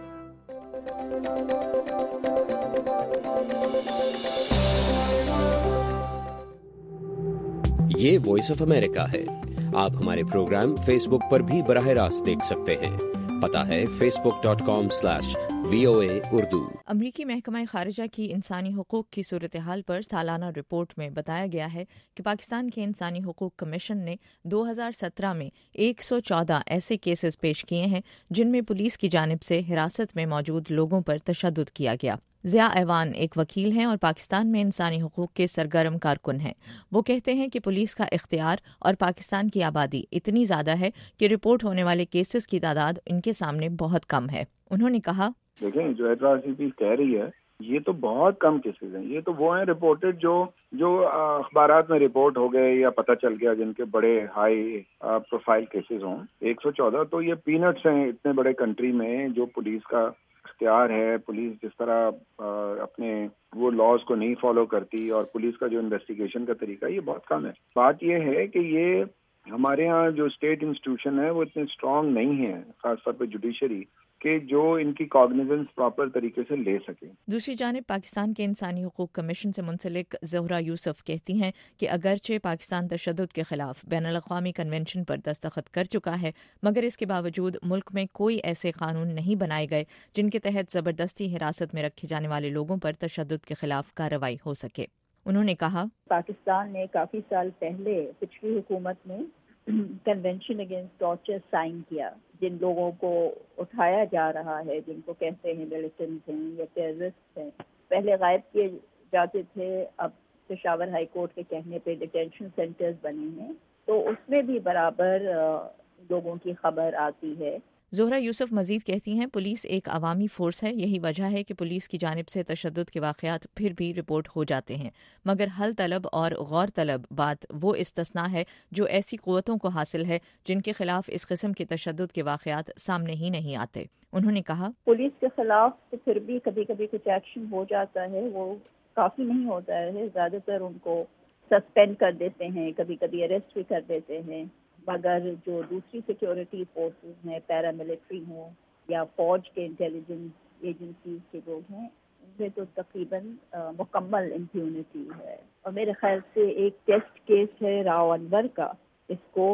ये वॉइस ऑफ अमेरिका है। आप हमारे प्रोग्राम फेसबुक पर भी बराह रास्त देख सकते हैं। पता है Facebook dot com slash V O A Urdu. अमरीकी महकमा खारिजा की इंसानी हुकूक की सूरत हाल पर सालाना रिपोर्ट में बताया गया है कि पाकिस्तान के इंसानी हुकूक कमीशन ने दो हज़ार सत्रह में एक सौ चौदह ऐसे केसेस पेश किए हैं जिनमें पुलिस की जानिब से हिरासत में मौजूद लोगों पर तशद्दुद किया गया। ज़िया ऐवान एक वकील हैं और पाकिस्तान में इंसानी हुकूक के सरगर्म कारकुन हैं। वो कहते हैं कि पुलिस का इख्तियार और पाकिस्तान की आबादी इतनी ज़्यादा है कि रिपोर्ट होने वाले केसेस की तादाद इनके सामने बहुत कम है। उन्होंने कहा, देखें जो एतराज़ी कह रही है ये तो बहुत कम केसेस हैं। ये तो वो हैं रिपोर्टेड जो जो अखबारात में रिपोर्ट हो गए या पता चल गया जिनके बड़े हाई प्रोफाइल केसेस हों। एक सौ चौदह तो ये पीनट्स हैं इतने बड़े कंट्री में। जो पुलिस का इख्तियार है, पुलिस जिस तरह अपने वो लॉज को नहीं फॉलो करती और पुलिस का जो इन्वेस्टिगेशन का तरीका, ये बहुत कम है। बात ये है कि ये हमारे यहाँ जो स्टेट इंस्टीट्यूशन है वो इतने स्ट्रांग नहीं है, खासतौर पे जुडिशरी, कि जो इनकी कॉग्निजेंस प्रॉपर तरीके से ले सके। दूसरी जानिब पाकिस्तान के इंसानी हुकूक कमीशन से मुंसलिक ज़ोहरा यूसुफ कहती हैं कि अगरचे पाकिस्तान तशद्दुद के खिलाफ बैनुल अक़वामी कन्वेंशन पर दस्तखत कर चुका है, मगर इसके बावजूद मुल्क में कोई ऐसे कानून नहीं बनाए गए जिनके तहत ज़बरदस्ती हिरासत में रखे जाने वाले लोगों पर तशद्दुद के खिलाफ कार्रवाई हो सके। उन्होंने कहा, पाकिस्तान ने काफ़ी साल पहले पिछली हुकूमत में कन्वेंशन अगेंस्ट टॉर्चर साइन किया। जिन लोगों को उठाया जा रहा है, जिनको कहते हैं मिलिटेंट्स हैं या टेररिस्ट हैं, पहले गायब किए जाते थे, अब पेशावर हाई कोर्ट के कहने पे डिटेंशन सेंटर्स बने हैं, तो उसमें भी बराबर लोगों की खबर आती है। ज़ोहरा यूसुफ मजीद कहती हैं, पुलिस एक अवामी फोर्स है। यही वजह है कि पुलिस की जानिब से तशद्दुद के वाक़यात फिर भी रिपोर्ट हो जाते हैं, मगर हल तलब और गौर तलब बात वो इस्तिस्ना है जो ऐसी क़ुव्वतों को हासिल है जिनके खिलाफ इस किस्म के तशद्दुद के वाक़यात सामने ही नहीं आते। उन्होंने कहा, पुलिस के खिलाफ तो फिर भी कभी कभी कुछ एक्शन हो जाता है, वो काफ़ी नहीं होता है। ज़्यादातर उनको सस्पेंड कर देते हैं, कभी कभी अरेस्ट भी कर देते हैं, मगर जो दूसरी सिक्योरिटी फोर्सेस हैं, पैरामिलिट्री हों या फौज के इंटेलिजेंस एजेंसीज के लोग हैं, उनमें तो तकरीबन मुकम्मल इम्प्यूनिटी है। और मेरे ख्याल से एक टेस्ट केस है राव अनवर का, इसको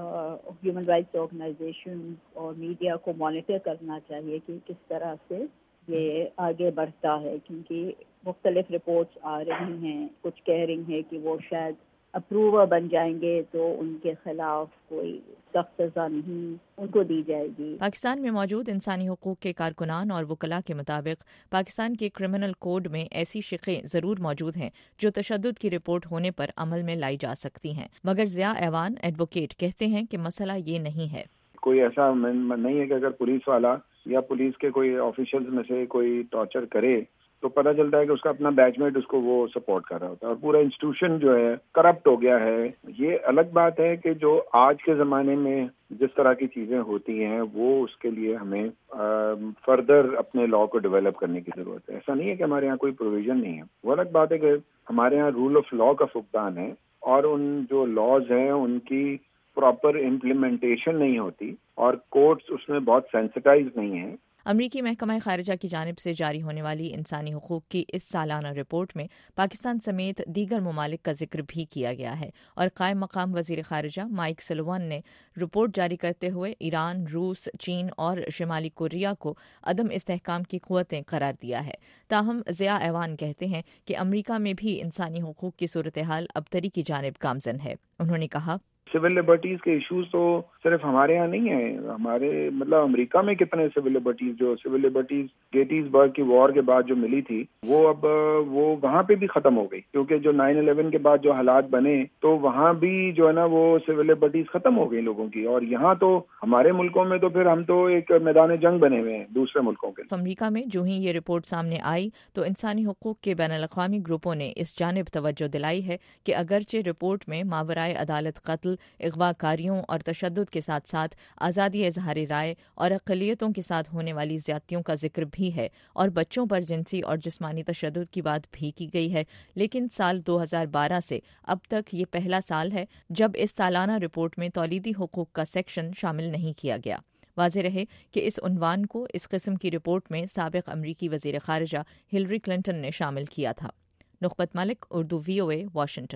ह्यूमन राइट्स ऑर्गेनाइजेशन और मीडिया को मॉनिटर करना चाहिए कि किस तरह से ये आगे बढ़ता है, क्योंकि मुख्तलिफ रिपोर्ट्स आ रही हैं, कुछ कह रही हैं कि वो शायद अप्रूवर बन जाएंगे तो उनके खिलाफ कोई सख्त सजा नहीं उनको दी जाएगी। पाकिस्तान में मौजूद इंसानी हुकूक के कारकुनान और वकला के मुताबिक पाकिस्तान के क्रिमिनल कोड में ऐसी शिक़ें ज़रूर मौजूद हैं जो तशद्दुद की रिपोर्ट होने पर अमल में लाई जा सकती हैं, मगर ज़िया ऐवान एडवोकेट कहते हैं कि मसला ये नहीं है। कोई ऐसा नहीं है कि अगर पुलिस वाला या पुलिस के कोई ऑफिशियल्स में से कोई टॉर्चर करे तो पता चलता है कि उसका अपना बैचमेट उसको वो सपोर्ट कर रहा होता है और पूरा इंस्टीट्यूशन जो है करप्ट हो गया है। ये अलग बात है कि जो आज के ज़माने में जिस तरह की चीज़ें होती हैं वो उसके लिए हमें फर्दर अपने लॉ को डेवलप करने की ज़रूरत है। ऐसा नहीं है कि हमारे यहाँ कोई प्रोविज़न नहीं है। वो अलग बात है कि हमारे यहाँ रूल ऑफ लॉ का फुकदान है और उन जो लॉज हैं उनकी प्रॉपर इम्प्लीमेंटेशन नहीं होती और कोर्ट्स उसमें बहुत सेंसिटाइज नहीं है। अमरीकी महकमा खारिजा की जानिब से जारी होने वाली इंसानी हुकूक की इस सालाना रिपोर्ट में पाकिस्तान समेत दीगर ममालिक का जिक्र भी किया गया है और कायम मकाम वज़ीर खारिजा माइक सल्वान ने रिपोर्ट जारी करते हुए ईरान, रूस, चीन और शिमाली कोरिया को अदम इस्तेहकाम की क़ुव्वतें करार दिया है। ताहम ज़िया ऐवान कहते हैं कि अमरीका में भी इंसानी हुकूक की सूरत हाल अबतरी की जानिब गामज़न है। उन्होंने कहा, सिविल लिबर्टीज के इश्यूज तो صرف ہمارے یہاں نہیں ہے، ہمارے مطلب امریکہ میں کتنے سول لبرٹیز، جو سول لبرٹیز گیٹیز برگ کی وار کے بعد جو ملی تھی وہ اب وہ وہاں پہ بھی ختم ہو گئی، کیونکہ جو نائن الیون کے بعد جو حالات بنے تو وہاں بھی جو ہے نا وہ سول لبرٹیز ختم ہو گئی لوگوں کی، اور یہاں تو ہمارے ملکوں میں تو پھر ہم تو ایک میدان جنگ بنے ہوئے ہیں دوسرے ملکوں کے۔ امریکہ میں جو ہی یہ رپورٹ سامنے آئی تو انسانی حقوق کے بین الاقوامی گروپوں نے اس جانب توجہ دلائی ہے کہ اگرچہ رپورٹ میں ماورائے عدالت قتل، اغوا کاریوں اور تشدد کے ساتھ ساتھ آزادی اظہار رائے اور اقلیتوں کے ساتھ ہونے والی زیادتیوں کا ذکر بھی ہے اور بچوں پر جنسی اور جسمانی تشدد کی بات بھی کی گئی ہے، لیکن سال دو ہزار بارہ سے اب تک یہ پہلا سال ہے جب اس سالانہ رپورٹ میں تولیدی حقوق کا سیکشن شامل نہیں کیا گیا۔ واضح رہے کہ اس عنوان کو اس قسم کی رپورٹ میں سابق امریکی وزیر خارجہ ہلری کلنٹن نے شامل کیا تھا۔ Nikhat Malik, Urdu V O A, Washington.